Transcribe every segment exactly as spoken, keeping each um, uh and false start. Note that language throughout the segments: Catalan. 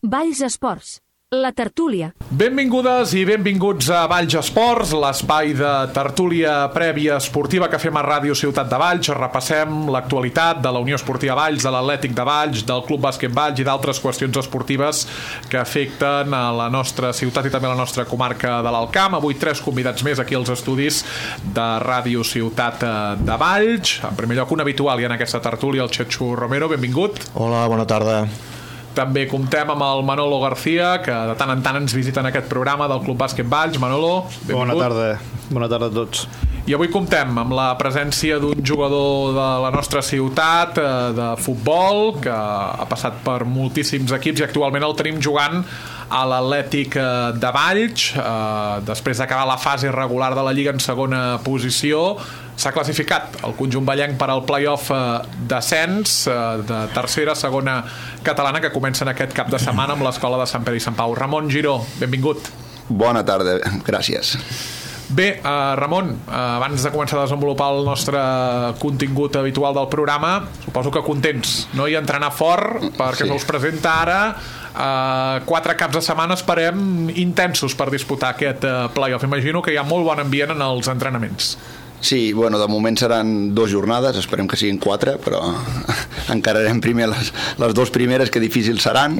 Valls Esports, la tertúlia. Benvingudes i benvinguts a Valls Esports, l'espai de tertúlia prèvia esportiva que fem a Ràdio Ciutat de Valls. Repassem l'actualitat de la Unió Esportiva Valls, de l'Atlètic de Valls, del Club Bàsquet Valls i d'altres qüestions esportives que afecten a la nostra ciutat i també a la nostra comarca de l'Alt Camp. Avui tres convidats més aquí als estudis de Ràdio Ciutat de Valls. En primer lloc, un habitual i en aquesta tertúlia, el Chechu Romero, benvingut. Hola, bona tarda. També comptem amb el Manolo García, que de tant en tant ens visita en aquest programa del Club Bàsquet Valls. Manolo, benvingut. Bona tarda, bona tarda a tots. I avui comptem amb la presència d'un jugador de la nostra ciutat de futbol, que ha passat per moltíssims equips i actualment el tenim jugant a l'Atlètic de Valls. Després d'acabar la fase regular de la Lliga en segona posició, s'ha classificat el conjunt vallenc per al play-off d'ascens de tercera, segona catalana, que comença en aquest cap de setmana amb l'Escola de Sant Pere i Sant Pau. Ramon Giró, benvingut. Bona tarda, gràcies. Bé, uh, Ramon, uh, abans de començar a desenvolupar el nostre contingut habitual del programa, suposo que contents, no? I entrenar fort, perquè sí. Se us presenta ara uh, quatre caps de setmana, esperem intensos per disputar aquest uh, play-off. Imagino que hi ha molt bon ambient en els entrenaments. Sí, bueno, de moment seran dues jornades, esperem que siguin quatre, però encararem primer les, les dues primeres, que difícils seran,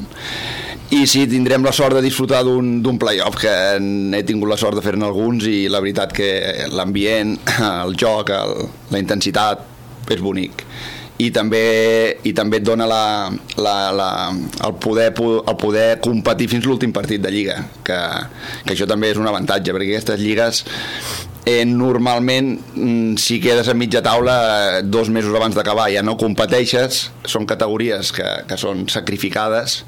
i sí, tindrem la sort de disfrutar d'un play-off, que he tingut la sort de fer-ne alguns, i la veritat que l'ambient, el joc, el, la intensitat és bonic. I també, i també et dona la, la, la, el, poder, el poder competir fins l'últim partit de Lliga, que, que això també és un avantatge, perquè aquestes lligues eh, normalment, si quedes a mitja taula dos mesos abans d'acabar ja no competeixes, són categories que, que són sacrificades,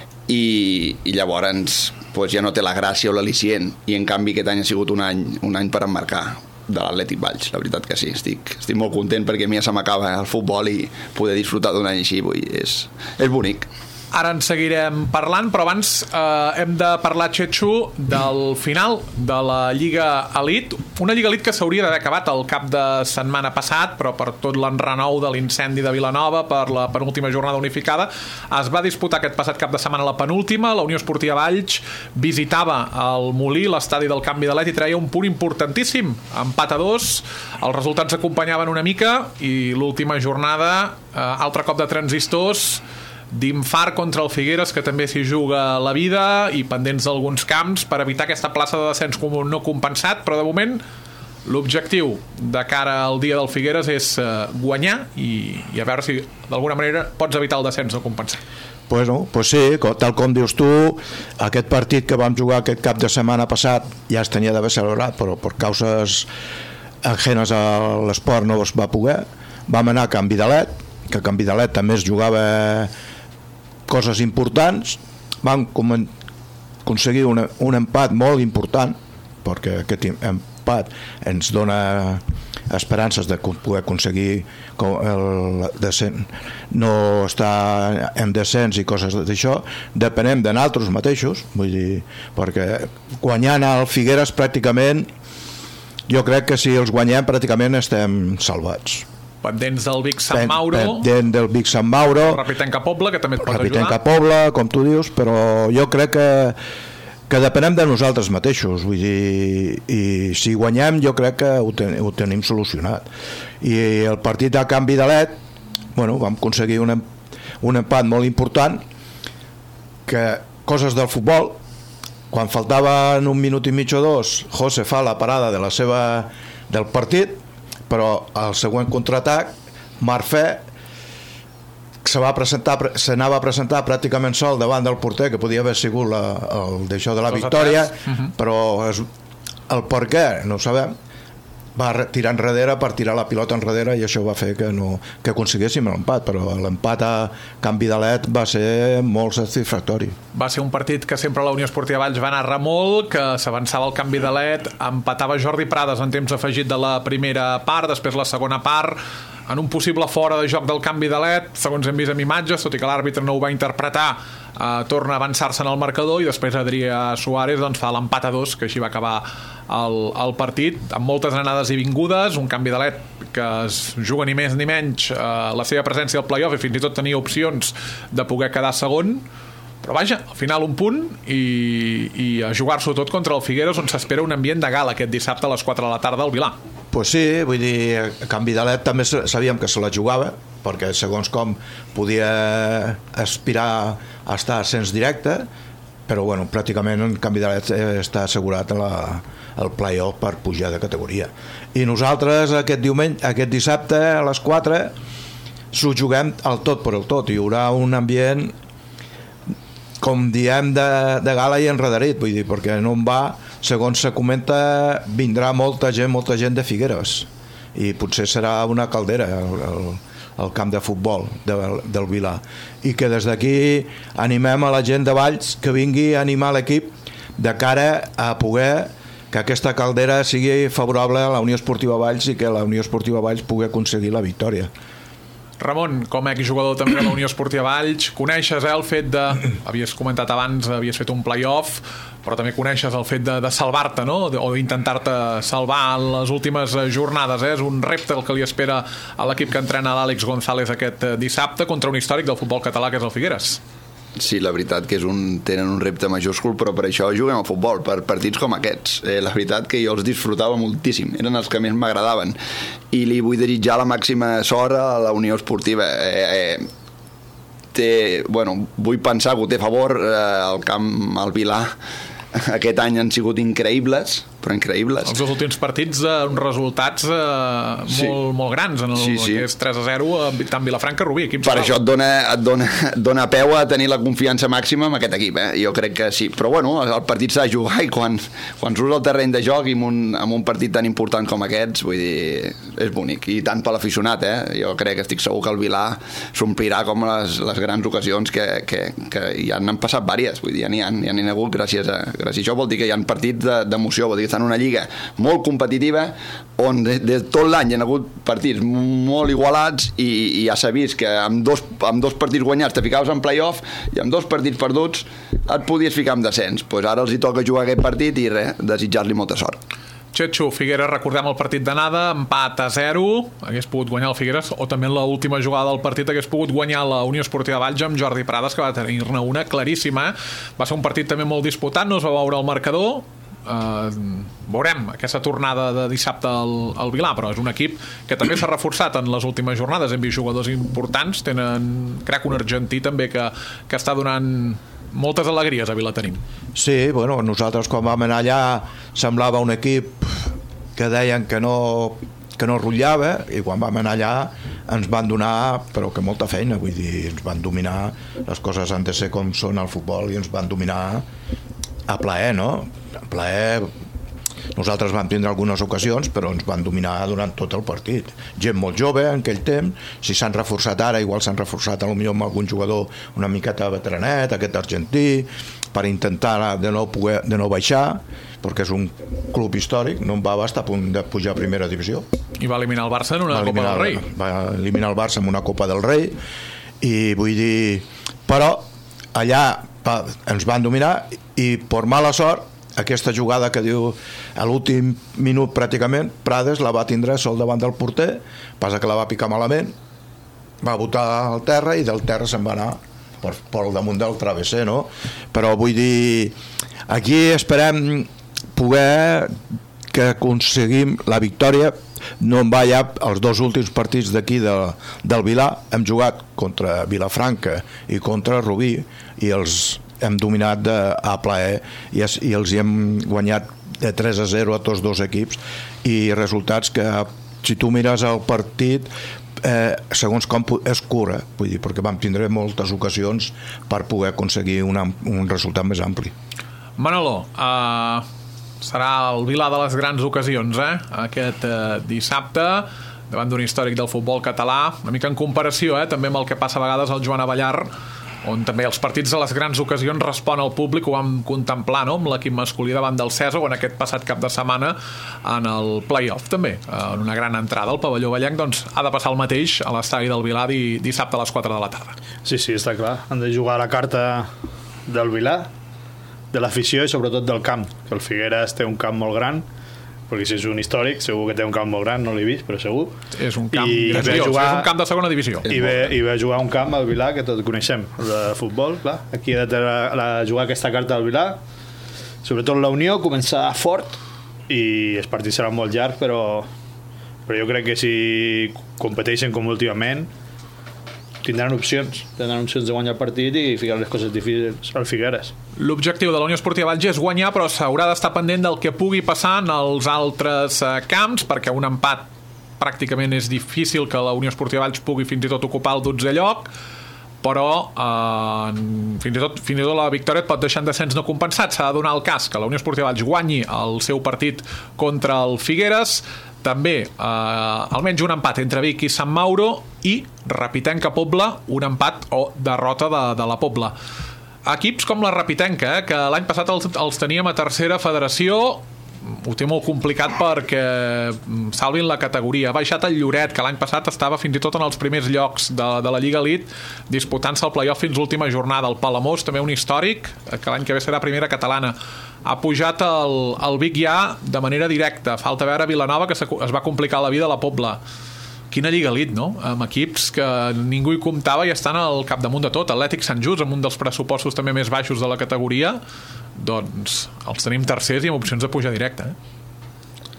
i, i llavors pues, ja no té la gràcia o l'al·licient, i en canvi aquest any ha sigut un any, un any per emmarcar de l'Atlètic Valls, la veritat que sí, estic, estic molt content perquè a mi ja se m'acaba el futbol i poder disfrutar d'un any així, vull, és, és bonic. Ara en seguirem parlant, però abans eh, hem de parlar, Chechu, del final de la Lliga Elite, una Lliga Elite que s'hauria d'haver acabat el cap de setmana passat, però per tot l'enrenou de l'incendi de Vilanova, per la penúltima jornada unificada, es va disputar aquest passat cap de setmana la penúltima. La Unió Esportiva Valls visitava el Molí, l'estadi del Canvi de Let, i treia un punt importantíssim, empat a dos. Els resultats acompanyaven una mica, i l'última jornada, eh, altre cop de transistors, d'infart contra el Figueres, que també s'hi juga la vida, i pendents d'alguns camps per evitar aquesta plaça de descens no compensat. Però de moment l'objectiu de cara al dia del Figueres és guanyar i, i a veure si d'alguna manera pots evitar el descens no compensat. Pues no, pues sí, tal com dius tu, aquest partit que vam jugar aquest cap de setmana passat ja es tenia d'haver celebrat, però per causes ajenes a l'esport no es va poder. Vam anar a Can Vidalet, que a Can Vidalet també es jugava coses importants. Vam aconseguir un, un empat molt important, perquè aquest empat ens dona esperances de poder aconseguir el descens, no estar en descens i coses d'això. Depenem de nosaltres mateixos, vull dir, perquè guanyant el Figueres pràcticament, jo crec que si els guanyem pràcticament estem salvats. Pendents del Vic Sant Mauro, pendent del Vic Sant Mauro, Rapitenca Pobla, que també et pot ajudar. Rapitenca Pobla, com tu dius, però jo crec que, que depenem de nosaltres mateixos, vull dir, i si guanyem jo crec que ho, ten, ho tenim solucionat. I el partit de Can Vidalet, bueno, vam aconseguir un, un empat molt important, que coses del futbol, quan faltaven un minut i mig o dos, José fa la parada de la seva, del partit, però al següent contraatac Marfè se va presentar, se n'anava a presentar pràcticament sol davant del porter, que podia haver sigut la, el d'això de la victòria, uh-huh. Però es, el per què no ho sabem, va tirar enrere per tirar la pilota enrere, i això va fer que, no, que aconseguéssim l'empat, però l'empat a Can Vidalet va ser molt satisfactori. Va ser un partit que sempre la Unió Esportiva Valls va anar remolc, que s'avançava al Can Vidalet, empatava Jordi Prades en temps afegit de la primera part, després la segona part, en un possible fora de joc del Can Vidalet, segons hem vist en imatges, tot i que l'àrbitre no ho va interpretar, eh, torna a avançar-se en el marcador, i després Adrià Suárez doncs, fa l'empat a dos, que així va acabar el, el partit, amb moltes anades i vingudes, un Can Vidalet que es juga ni més ni menys eh, la seva presència al play-off, i fins i tot tenia opcions de poder quedar segon, però vaja, al final un punt i, i a jugar-s'ho tot contra el Figueres, on s'espera un ambient de gala aquest dissabte a les quatre de la tarda al Vilar. Pues sí, vull dir, a Can Vidalet també sabíem que se la jugava, perquè segons com podia aspirar a estar a ascens directe, però bueno, pràcticament en Can Vidalet està assegurat la, el play-off per pujar de categoria. I nosaltres aquest diumenge, aquest dissabte a les quatre s'ho juguem al tot per el tot. Hi haurà un ambient, com diem, de, de gala i enredarit, vull dir, perquè no en va, segons se comenta, vindrà molta gent, molta gent de Figueres, i potser serà una caldera el, el, el camp de futbol de, del Vilar, i que des d'aquí animem a la gent de Valls que vingui a animar l'equip de cara a poder que aquesta caldera sigui favorable a la Unió Esportiva Valls i que la Unió Esportiva Valls pugui aconseguir la victòria. Ramon, com a exjugador també de la Unió Esportiva Valls, coneixes eh, el fet de... Havies comentat abans, havies fet un play-off, però també coneixes el fet de, de salvar-te, no? O d'intentar-te salvar en les últimes jornades. Eh? És un repte el que li espera a l'equip que entrena l'Àlex González aquest dissabte contra un històric del futbol català, que és el Figueres. Sí, la veritat que és un, tenen un repte majúscul, però per això juguem al futbol, per partits com aquests. Eh, la veritat que jo els disfrutava moltíssim, eren els que més m'agradaven, i li vull desitjar la màxima sort a la Unió Esportiva. Eh, eh, té, bueno, vull pensar que ho té a favor, eh, el camp, el Vilar, aquest any han sigut increïbles, però increïbles. Els dos últims partits, eh, uns resultats eh, sí. molt, molt grans, en el sí, sí. que és tres a zero, tant Vilafranca Rubí. Per això et dona, et, dona, et dona peu a tenir la confiança màxima amb aquest equip, eh? Jo crec que sí. Però bueno, el partit s'ha de jugar, i quan, quan surts al terreny de joc i amb un, amb un partit tan important com aquests, vull dir, és bonic. I tant per l'aficionat, eh? Jo crec que estic segur que el Vilar s'omplirà com les, les grans ocasions que, que, que ja n'han passat vàries, vull dir, ja n'hi ha, ja n'hi ha hagut gràcies a, gràcies a això. Vol dir que hi ha partits d'emoció, vol dir que estan en una lliga molt competitiva on de, de tot l'any hi ha hagut partits molt igualats, i, i ja s'ha vist que amb dos, amb dos partits guanyats te ficaves en play-off, i amb dos partits perduts et podies ficar en descens. Pues ara els hi toca jugar aquest partit i res, desitjar-li molta sort. Txetxo, Figueres, recordem el partit d'anada, empat a zero, hagués pogut guanyar el Figueres, o també en l'última jugada del partit hagués pogut guanyar la Unió Esportiva Valls amb Jordi Prades, que va tenir-ne una claríssima. Va ser un partit també molt disputat, no es va veure el marcador. Uh, veurem aquesta tornada de dissabte al, al Vilar, però és un equip que també s'ha reforçat en les últimes jornades. Hem vist jugadors importants, tenen, crec, un argentí també que, que està donant moltes alegries a Vilatenim. Sí, bueno, nosaltres quan vam anar allà semblava un equip que deien que no, que no rotllava, i quan vam anar allà ens van donar, però que molta feina, vull dir, ens van dominar, les coses han de ser com són al futbol, i ens van dominar a plaer, no? A plaer. Nosaltres vam tindre algunes ocasions, però ens van dominar durant tot el partit. Gent molt jove en aquell temps, si s'han reforçat ara, igual s'han reforçat a lo millor amb algun jugador una miqueta veteranet, aquest argentí, per intentar de no, poder, de no baixar, perquè és un club històric, no en va estar a punt de pujar a primera divisió. I va eliminar el Barça en una Copa del Rei. Va eliminar el Barça en una Copa del Rei, i vull dir, però allà va, ens van dominar, i per mala sort aquesta jugada que diu a l'últim minut pràcticament, Prades la va tindre sol davant del porter, passa que la va picar malament, va botar al terra, i del terra se'n va anar per, per damunt del travesser, no? Però vull dir, aquí esperem poder que aconseguim la victòria. No en va ja els dos últims partits d'aquí de, del Vilar, hem jugat contra Vilafranca i contra Rubí, i els hem dominat de, a plaer, i, es, i els hi hem guanyat de tres a zero a tots dos equips, i resultats que, si tu mires el partit, eh, segons com és cura, vull dir, perquè vam tindre moltes ocasions per poder aconseguir una, un resultat més ampli. Manolo, uh, serà el Vilar de les grans ocasions, eh? Aquest uh, dissabte, davant d'un històric del futbol català, una mica en comparació, eh? també amb el que passa a vegades al Joan Avellar, on també els partits de les grans ocasions respon al públic. Ho vam contemplar, no?, amb l'equip masculí davant del Cèsar, o en aquest passat cap de setmana en el play-off també, en una gran entrada al pavelló Vallenc. Doncs ha de passar el mateix a l'estadi del Vilar dissabte a les quatre de la tarda. Sí, sí, està clar, han de jugar la carta del Vilar, de l'afició i sobretot del camp, que el Figueres té un camp molt gran, perquè si és un històric, segur que té un camp molt gran, no l'he vist, però segur. És un camp, I I ve jugar, és un camp de segona divisió. I ve, i ve jugar un camp al Vilar, que tot coneixem, de futbol, clar. Aquí ha de la, la, jugar aquesta carta al Vilar, sobretot la Unió, començar fort, i els partits seran molt llargs, però, però jo crec que si competeixen com últimament, tindran opcions, tindran opcions de guanyar el partit i ficar les coses difícils al Figueres. L'objectiu de la Unió Esportiva Valls és guanyar, però s'haurà d'estar pendent del que pugui passar en els altres eh, camps, perquè un empat pràcticament és difícil que la Unió Esportiva Valls pugui fins i tot ocupar el dotzè lloc, però eh, fins, i tot, fins i tot la victòria et pot deixar en descens no compensat. S'ha de donar el cas que la Unió Esportiva Valls guanyi el seu partit contra el Figueres, també eh, almenys un empat entre Vic i Sant Mauro i Rapitenca Pobla, un empat o derrota de, de la Pobla. Equips com la Rapitenca, eh, que l'any passat els, els teníem a tercera federació, ho té molt complicat perquè salvin la categoria. Ha baixat el Lloret, que l'any passat estava fins i tot en els primers llocs de, de la Lliga Elite, disputant-se el playoff fins l'última jornada. El Palamós, també un històric, que l'any que ve serà primera catalana. Ha pujat el, el Vic ja de manera directa. Falta veure Vilanova, que es va complicar la vida a la Pobla. Quina Lliga Elite, no? Amb equips que ningú hi comptava i estan al capdamunt de tot. Atlètic Sant Just, amb un dels pressupostos també més baixos de la categoria, doncs els tenim tercers i amb opcions de pujar directe, eh?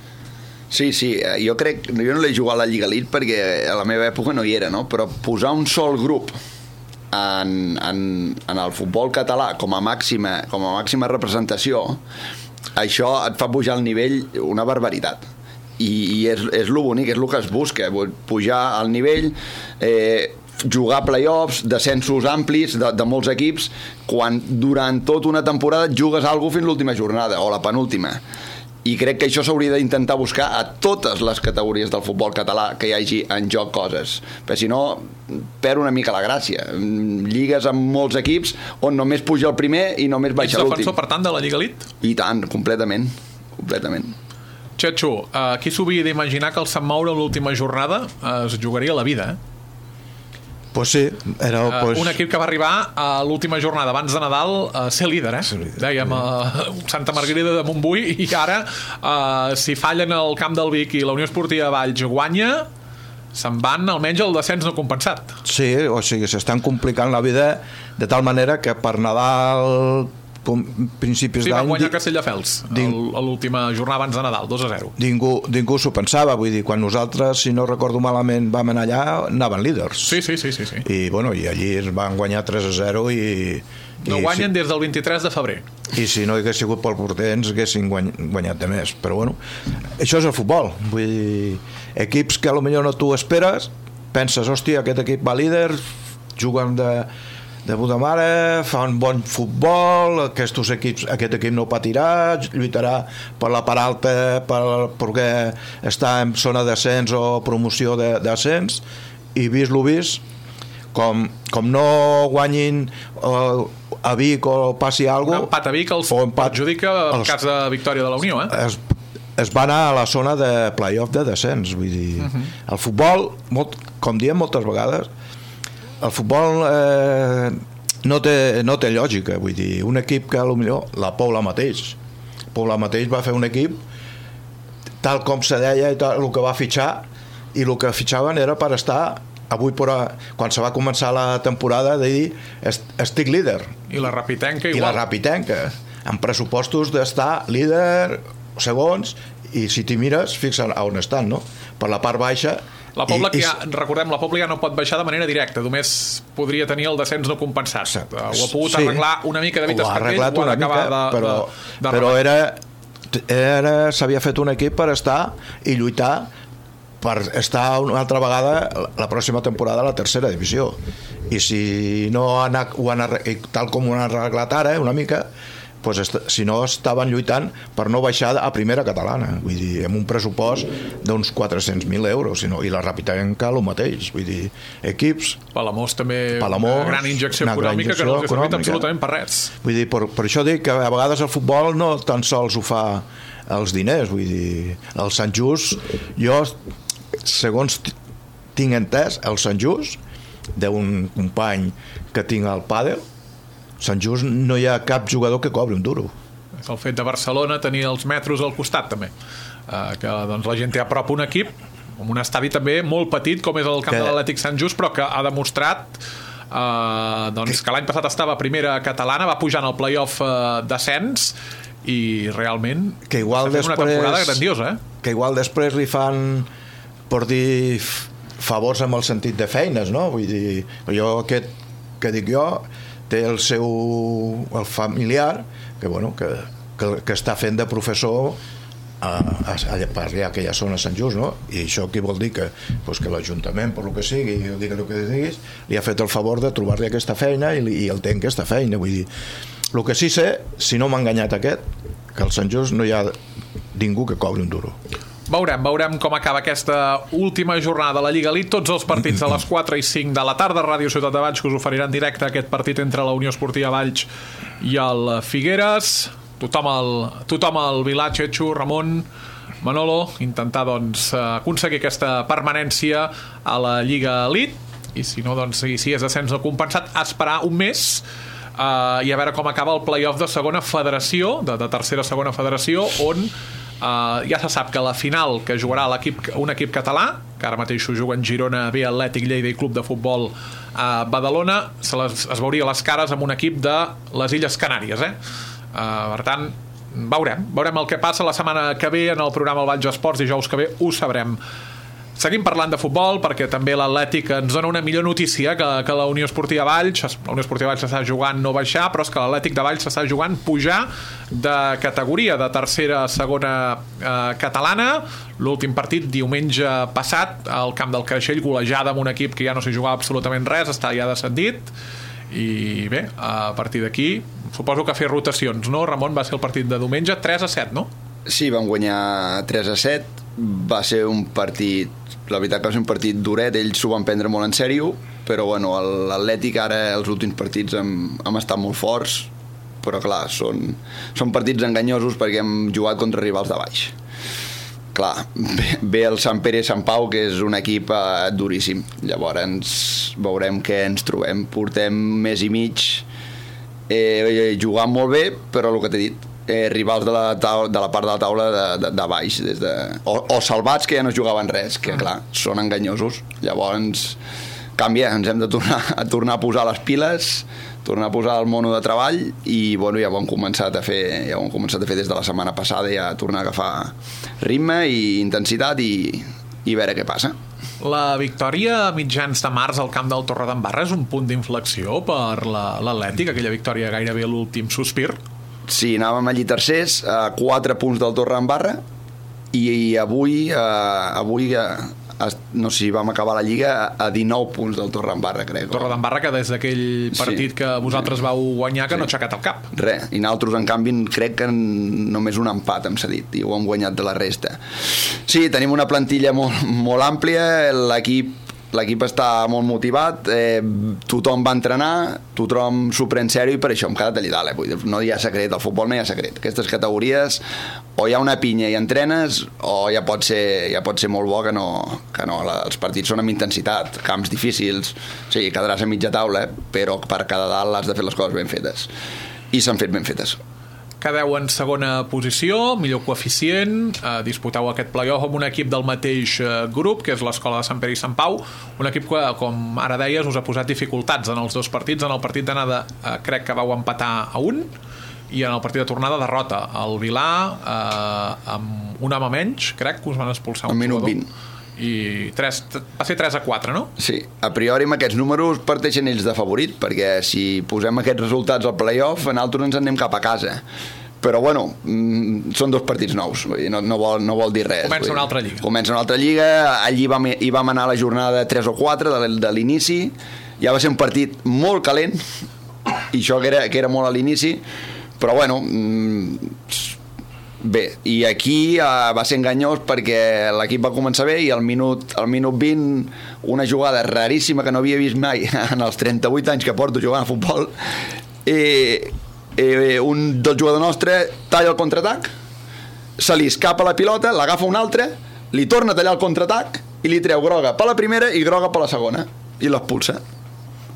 Sí, sí, jo crec, jo no l'he jugat a la Lliga Elite perquè a la meva època no hi era, no? Però posar un sol grup en, en, en el futbol català com a màxima, com a màxima representació, això et fa pujar el nivell una barbaritat. I, i és, és lo bonic, és el que es busca, pujar al nivell, eh, jugar playoffs, descensos amplis de, de molts equips, quan durant tota una temporada jugues alguna cosa fins l'última jornada o la penúltima. I crec que això s'hauria d'intentar buscar a totes les categories del futbol català que hi hagi en joc coses, perquè si no perd una mica la gràcia. Lligues amb molts equips on només puja el primer i només baixa l'últim. Ets defensor, per tant, de la Lliga Elite? I tant, completament, completament. Xetxo, aquí s'hauria d'imaginar que el Sant Mauro a l'última jornada es jugaria la vida, eh? Pues sí, era, pues... un equip que va arribar a l'última jornada abans de Nadal a ser líder, eh? Sí, dèiem, uh, Santa Margarida de Montbui, i ara uh, si fallen el camp del Vic i la Unió Esportiva Valls guanya, se'n van almenys el descens no compensat. Sí, o sigui, s'estan complicant la vida de tal manera que per Nadal, principis sí, d'any... Sí, va guanyar Castelldefels a l'última jornada abans de Nadal, dos a zero. Ningú, ningú s'ho pensava, vull dir, quan nosaltres, si no recordo malament, vam anar allà, anaven líders. Sí, sí, sí, sí, sí. I, bueno, i allí es van guanyar tres a zero i... No i guanyen si, des del vint-i-tres de febrer. I si no hagués sigut pel porter ens haguessin guanyat de més. Però bueno, això és el futbol. Vull dir, equips que potser no tu esperes, penses, hòstia, aquest equip va líder, juguen de... de puta mare, fa un bon futbol, aquests equips, aquest equip no patirà, lluitarà per la part alta per, perquè està en zona d'ascens o promoció d'ascens, i vist lo vist, com, com no guanyin o, a Vic o passi alguna cosa, un empat a Vic els perjudica en els, cas de victòria de la Unió, eh? Es, es va anar a la zona de playoff de descens, vull dir, uh-huh. El futbol, molt, com diem moltes vegades, el futbol eh, no, té, no té lògica, vull dir, un equip que potser la Pobla mateix Pobla mateix va fer un equip tal com se deia i tal, el que va fitxar, i el que fitxaven era per estar avui per a, quan se va començar la temporada, de dir estic líder, i la Rapitenca igual, i la Rapitenca amb pressupostos d'estar líder segons, i si t'hi mires fixa't on estan, no? Per la part baixa. La Pobla, I, que ja, recordem, la Pobla ja no pot baixar de manera directa, només podria tenir el descens no compensat. Ho ha pogut sí, arreglar una mica David Escarpell, ho ha acabat de, però, de, de però era, era s'havia fet un equip per estar i lluitar per estar una altra vegada la pròxima temporada a la tercera divisió, i si no han, ho han arreglat, tal com ho han arreglat ara una mica, pues, si no estaven lluitant per no baixar a primera catalana, vull dir, amb un pressupost d'uns quatre-cents mil euros, sinó, i la Rapitenca el mateix, vull dir, equips Palamós també, Palamós, una gran injecció econòmica que no els ha servit absolutament per res. Vull dir, per, per això dic que a vegades el futbol no tan sols ho fa els diners, vull dir, el Sant Just, jo segons tinc entès, el Sant Just, d'un company que tinc al pàdel, Sant Just no hi ha cap jugador que cobri un duro. el fet de Barcelona tenir els metros al costat també, uh, que doncs, la gent té a prop un equip amb un estadi també molt petit com és el camp que... de l'Atlètic Sant Just, però que ha demostrat uh, doncs, que l'any passat estava a primera catalana, va pujar en el play-off uh, d'ascens i realment que igual està fent després, una temporada grandiosa, eh? Que igual després li fan, per dir, favors amb el sentit de feines, no? Vull dir, jo aquest que dic jo té el seu el familiar que, bueno, que, que, que està fent de professor a, a, a, per allà que ja són a Sant Just, no? I això què vol dir? Que, pues, que l'Ajuntament, per lo que sigui, jo dic el que diguis, li ha fet el favor de trobar-li aquesta feina i, i el té en aquesta feina. Vull dir, el que sí sé, si no m'ha enganyat aquest, que al Sant Just no hi ha ningú que cobri un duro. Veurem, veurem com acaba aquesta última jornada de la Lliga Elite. Tots els partits a les quatre i cinc de la tarda. Ràdio Ciutat de Valls, que us oferiran directe aquest partit entre la Unió Esportiva Valls i el Figueres. Tothom al, tothom al Vilà, Txetxo, Ramon, Manolo, intentar doncs, aconseguir aquesta permanència a la Lliga Elite. I si no, doncs, si és ascens no compensat, esperar un mes Uh, i a veure com acaba el play-off de segona federació, de, de tercera segona federació, on uh, ja se sap que la final que jugarà l'equip, un equip català, que ara mateix ho juguen Girona, B, Atlètic, Lleida i Club de Futbol a uh, Badalona, se les, es veuria les cares amb un equip de les Illes Canàries, eh? Uh, per tant, veurem, veurem el que passa la setmana que ve en el programa El Valls Esports, dijous que ve ho sabrem. Seguim parlant de futbol perquè també l'Atlètic ens dona una millor notícia que, que la Unió Esportiva Valls. La Unió Esportiva Valls s'està jugant no baixar, però és que l'Atlètic de Valls s'està jugant pujar de categoria, de tercera a segona eh, catalana. L'últim partit diumenge passat al camp del Creixell, golejada amb un equip que ja no s'hi jugava absolutament res, està ja descendit. I bé, a partir d'aquí suposo que fer rotacions, no? Ramon, va ser el partit de diumenge, tres a set, no? Sí, vam guanyar tres a set. Va ser un partit, la veritat que va ser un partit duret, ells s'ho van prendre molt en sèrio, però bueno, l'Atlètic ara els últims partits hem, hem estat molt forts, però clar, són, són partits enganyosos perquè hem jugat contra rivals de baix. Clar, ve, ve el Sant Pere i Sant Pau, que és un equip eh, duríssim. Llavors veurem què ens trobem. Portem mes i mig eh, jugant molt bé, però el que t'he dit, Eh, rivals de la, taula, de la part de la taula de, de, de baix des de, o, o salvats que ja no jugaven res, que clar, són enganyosos. Llavors canvia, ens hem de tornar a tornar a posar les piles, tornar a posar el mono de treball i bueno, ja ho hem començat a fer ja ho hem començat a fer des de la setmana passada, ja tornar a agafar ritme i intensitat i, i veure què passa. La victòria a mitjans de març al camp del Torredembarra és un punt d'inflexió per l'Atlètic, aquella victòria gairebé l'últim sospir. Sí, anàvem allí tercers, a quatre punts del Torredembarra i, i avui, eh, avui eh, no sé si vam acabar la Lliga a dinou punts del Torredembarra, crec. Torredembarra que des d'aquell partit sí. que vosaltres vau guanyar que sí. no ha aixecat el cap. Res, i nosaltres en canvi crec que només un empat hem cedit i ho hem guanyat de la resta. Sí, tenim una plantilla molt, molt àmplia, l'equip L'equip està molt motivat, eh, tothom va entrenar, tothom s'ho pren sèrio i per això hem quedat allà dalt. Eh? Vull dir, no hi ha secret, al futbol no hi ha secret. Aquestes categories o hi ha una pinya i entrenes o ja pot ser, ja pot ser molt bo que no, que no. Els partits són amb intensitat, camps difícils, sí, quedaràs a mitja taula, eh? Però per cada dalt has de fer les coses ben fetes. I s'han fet ben fetes. Quedeu en segona posició, millor coeficient, eh, disputeu aquest play-off amb un equip del mateix eh, grup, que és l'Escola de Sant Pere i Sant Pau, un equip que, com ara deies, us ha posat dificultats en els dos partits. En el partit d'anada eh, crec que vau empatar a un, i en el partit de tornada derrota el Vilà eh, amb un home menys, crec que us van expulsar un minut jugador. vint. I tres, va ser tres a quatre, no? Sí, a priori amb aquests números parteixen ells de favorit, perquè si posem aquests resultats al play-off nosaltres ens en anem cap a casa, però bueno, mm, són dos partits nous, no, no, vol, no vol dir res. Comença una altra lliga. Comença una altra lliga, allí vam, hi vam anar a la jornada tres o quatre de, de l'inici, ja va ser un partit molt calent, i això que era, que era molt a l'inici, però bueno, mm, bé, i aquí uh, va ser enganyós perquè l'equip va començar bé i al minut, al minut vint una jugada raríssima que no havia vist mai en els trenta-vuit anys que porto jugant a futbol, eh, eh, un del jugador nostre talla el contraatac, se li escapa la pilota, l'agafa un altre, li torna a tallar el contraatac i li treu groga per la primera i groga per la segona i l'expulsa.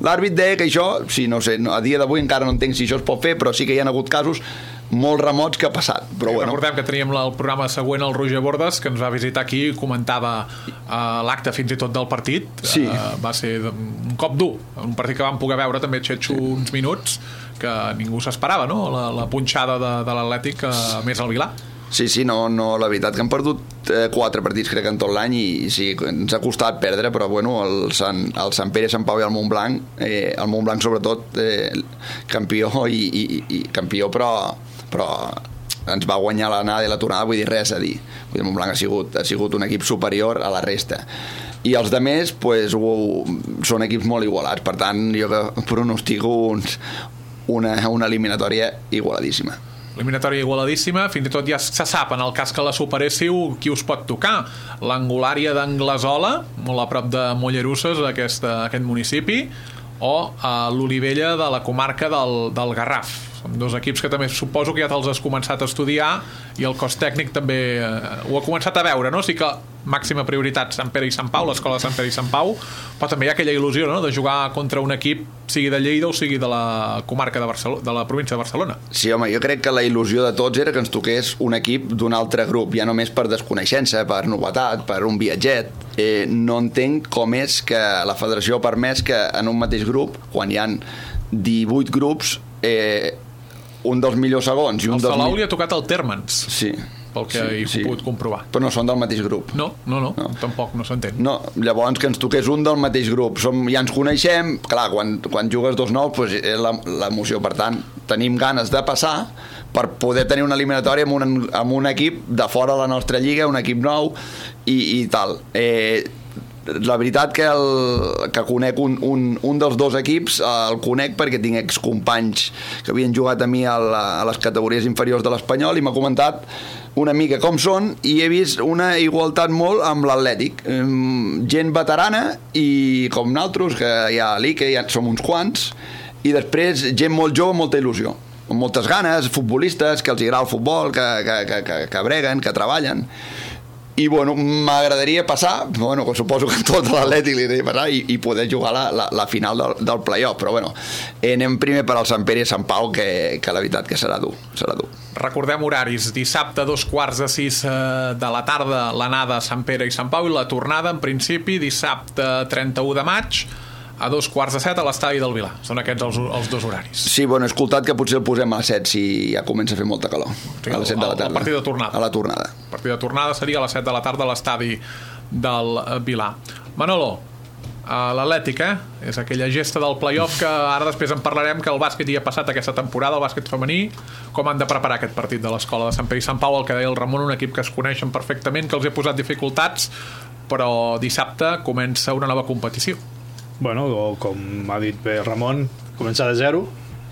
l'àrbit deia que això, sí, no sé, a dia d'avui encara no entenc si això es pot fer, però sí que hi ha hagut casos molt remots que ha passat, però bueno. Recordem que teníem el programa següent, el Roger Bordes, que ens va visitar aquí i comentava uh, l'acte fins i tot del partit. Sí. Uh, va ser un cop dur, un partit que vam poder veure també Xetxo uns minuts que ningú s'esperava, no? La, la punxada de, de l'Atlètic uh, més al Vilà. Sí, sí, no, no, la veritat que han perdut eh, quatre partits crec en tot l'any i, i sí, ens ha costat perdre, però bueno, el Sant, el Sant Pere, Sant Pau i el Montblanc, eh, el Montblanc sobretot eh, campió i, i, i campió però però ens va guanyar l'anada i la tornada, vull dir, res a dir. Vull dir, Montblanc ha sigut, ha sigut un equip superior a la resta. I els de més, pues, ho, són equips molt igualats, per tant, jo que pronostico uns, una, una eliminatòria igualadíssima. Eliminatòria igualadíssima, fins i tot ja se sap, en el cas que la superéssiu, qui us pot tocar? L'Angulària d'Anglesola, molt a prop de Molleruces, aquest, aquest municipi, o a l'Olivella de la comarca del, del Garraf. Són dos equips que també suposo que ja te'ls has començat a estudiar i el cos tècnic també eh, ho ha començat a veure, no? Sí que màxima prioritat Sant Pere i Sant Pau, l'escola de Sant Pere i Sant Pau, però també hi ha aquella il·lusió, no?, de jugar contra un equip sigui de Lleida o sigui de la comarca de Barcelona, de la província de Barcelona. Sí, home, jo crec que la il·lusió de tots era que ens toqués un equip d'un altre grup, ja només per desconeixença, per novetat, per un viatget. Eh, no entenc com és que la federació ha permès que en un mateix grup, quan hi ha divuit grups, eh, un dels millors segons i un el dels... Salau mi... li ha tocat el Térmens, sí, pel que sí, he sí. pogut comprovar. Però no són del mateix grup. No, no, no, no. Tampoc no s'entén. No, llavors que ens toqués un del mateix grup. Som, ja ens coneixem, clar, quan, quan jugues dos nous, pues, és l'emoció. Per tant, tenim ganes de passar per poder tenir una eliminatòria amb un, amb un equip de fora de la nostra lliga, un equip nou i, i tal. Eh, la veritat que, el, que conec un, un, un dels dos equips, el conec perquè tinc excompanys que havien jugat a mi a, la, a les categories inferiors de l'Espanyol i m'ha comentat una mica com són i he vist una igualtat molt amb l'Atlètic, gent veterana i com nosaltres, que hi ha l'I, que ja som uns quants, i després gent molt jove, molta il·lusió, amb moltes ganes, futbolistes que els agrada el futbol, que, que, que, que, que breguen, que treballen. I bueno, m'agradaria passar, bueno, suposo que tot l'Atlètic li agradaria passar i, i poder jugar la, la, la final del, del play-off, però bueno, anem primer per al Sant Pere i Sant Pau, que, que la veritat que serà dur, serà dur. Recordem horaris, dissabte dos quarts de sis de la tarda l'anada a Sant Pere i Sant Pau i la tornada en principi dissabte trenta-u de maig a dos quarts de set a l'estadi del Vilà. Són aquests els, els dos horaris. Sí, bueno, he escoltat que potser el posem a les set si ja comença a fer molta calor. Sí, a les set de la tarda. El partit de tornada. A la tornada. El partit de tornada seria a les set de la tarda a l'estadi del Vilà. Manolo, l'Atlètic, eh? És aquella gesta del play-off que ara després en parlarem, que el bàsquet hi ha passat aquesta temporada, el bàsquet femení, com han de preparar aquest partit de l'escola de Sant Pere i Sant Pau, el que deia el Ramon, un equip que es coneixen perfectament, que els ha posat dificultats, però dissabte comença una nova competició. Bueno, o com ha dit bé Ramon, començar de zero.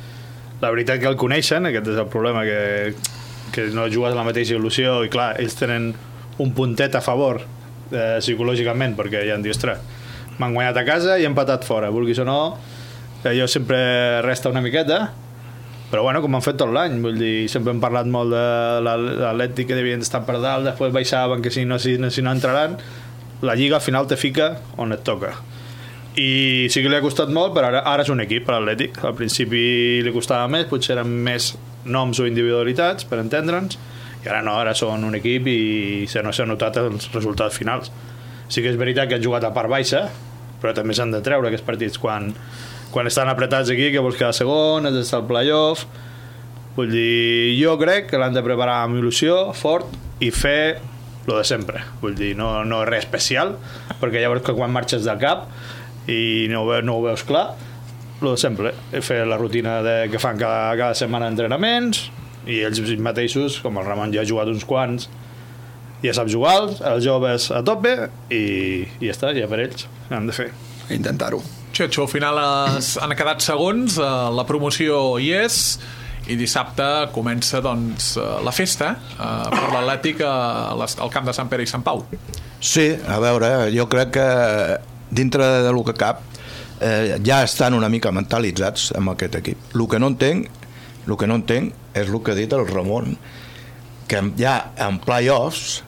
La veritat que el coneixen, aquest és el problema, que, que no jugues la mateixa il·lusió i clar, ells tenen un puntet a favor eh, psicològicament, perquè ja em dius, ostres, m'han guanyat a casa i he empatat fora, vulguis o no, allò sempre resta una miqueta, però bueno, com han fet tot l'any, vull dir, sempre hem parlat molt de l'Atlètic que devien estar per dalt, després baixaven que si no, si, si no entraran, la Lliga al final te fica on et toca. I sí que li ha costat molt, però ara, ara és un equip per l'Atlètic. Al principi li costava més, potser eren més noms o individualitats per entendre'ns, i ara no, ara són un equip i se no s'ha notat els resultats finals. Sí que és veritat que han jugat a part baixa, però també s'han de treure aquests partits quan, quan estan apretats aquí, que vols quedar segon, has d'estar al play-off. Vull dir, jo crec que l'han de preparar amb il·lusió, fort, i fer lo de sempre. Vull dir, no, no res especial, perquè llavors que quan marxes del cap i no ho, no ho veus clar, lo de sempre, fer la rutina de, que fan cada, cada setmana d'entrenaments, i ells mateixos, com el Ramon ja ha jugat uns quants, ja sap jugar, els joves a tope, i, i ja està, ja per ells han de fer. Intentar-ho. Xetxo, al final es, han quedat segons, eh, la promoció hi és, i dissabte comença doncs, la festa eh, per l'Atlètic al camp de Sant Pere i Sant Pau. Sí, a veure, jo crec que dintre de lo que cap eh, ja estan una mica mentalitzats amb aquest equip. El que no entenc el que no entenc és el que ha dit el Ramon, que ja en play-offs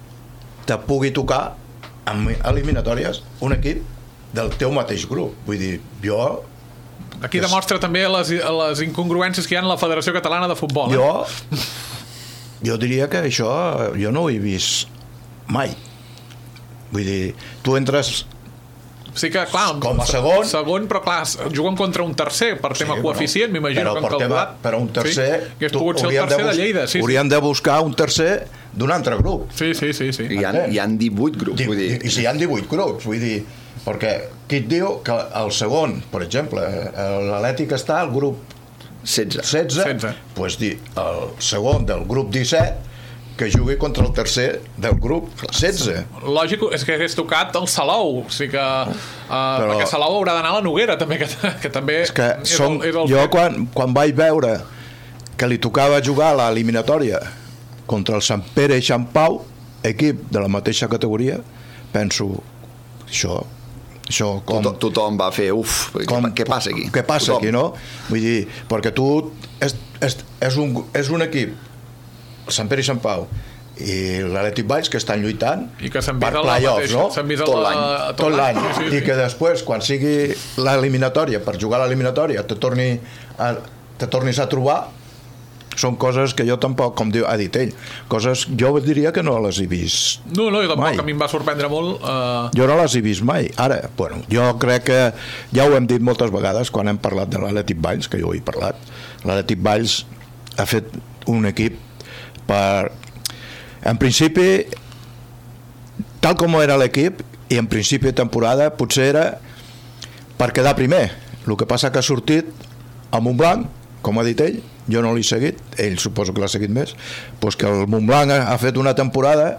te pugui tocar en eliminatòries un equip del teu mateix grup. Vull dir, jo Aquí demostra també les, les incongruències que hi ha en la Federació Catalana de Futbol. Eh? Jo, jo diria que això jo no ho he vist mai. Vull dir, tu entres... Sí que, clar, com a segon, segon però clar, juguen contra un tercer per tema sí, coeficient, bueno, m'imagino que han calculat. Però un tercer, sí, tu, pogut ser el tercer de, de Lleida. Sí, hauríem sí. de buscar un tercer d'un altre grup. Sí, sí, sí. sí. Hi, ha, hi ha divuit grups, I, vull dir. I, i si hi ha divuit grups, vull dir, perquè qui et diu que el segon, per exemple, l'Atlètic està al grup setze, setze, pues dir, el segon del grup disset que jugui contra el tercer del grup setze. Lògic és que hagués tocat el Salou, o sigui que uh, però, perquè Salou haurà d'anar a la Noguera també, que, que també és que és som, el, és el jo fet. quan, quan vaig veure que li tocava jugar a l'eliminatòria contra el Sant Pere i Sant Pau, equip de la mateixa categoria, penso això això com, Tot, tothom va fer uf, com, què passa aquí? Què passa tothom. aquí, no? Vull dir, perquè tu és, és, és, un, és un equip Sant Pere i Sant Pau i l'Atlètic Valls que estan lluitant I que per play-offs, no? Tot l'any. Tot l'any. Sí, sí, sí. I que després, quan sigui l'eliminatòria, per jugar a l'eliminatòria, te, torni a, te tornis a trobar, són coses que jo tampoc, com diu, ha dit ell, coses, jo diria que no les he vist No, no, jo tampoc, mai. A mi em va sorprendre molt. Uh... Jo no les he vist mai. Ara, bueno, jo crec que ja ho hem dit moltes vegades quan hem parlat de l'Atlètic Valls, que jo ho he parlat. L'Atlètic Valls ha fet un equip per... En principi, tal com era l'equip, i en principi de temporada, potser era per quedar primer. El que passa que ha sortit a Montblanc, com ha dit ell, jo no l'he seguit, ell suposo que l'ha seguit més, doncs que el Montblanc ha fet una temporada,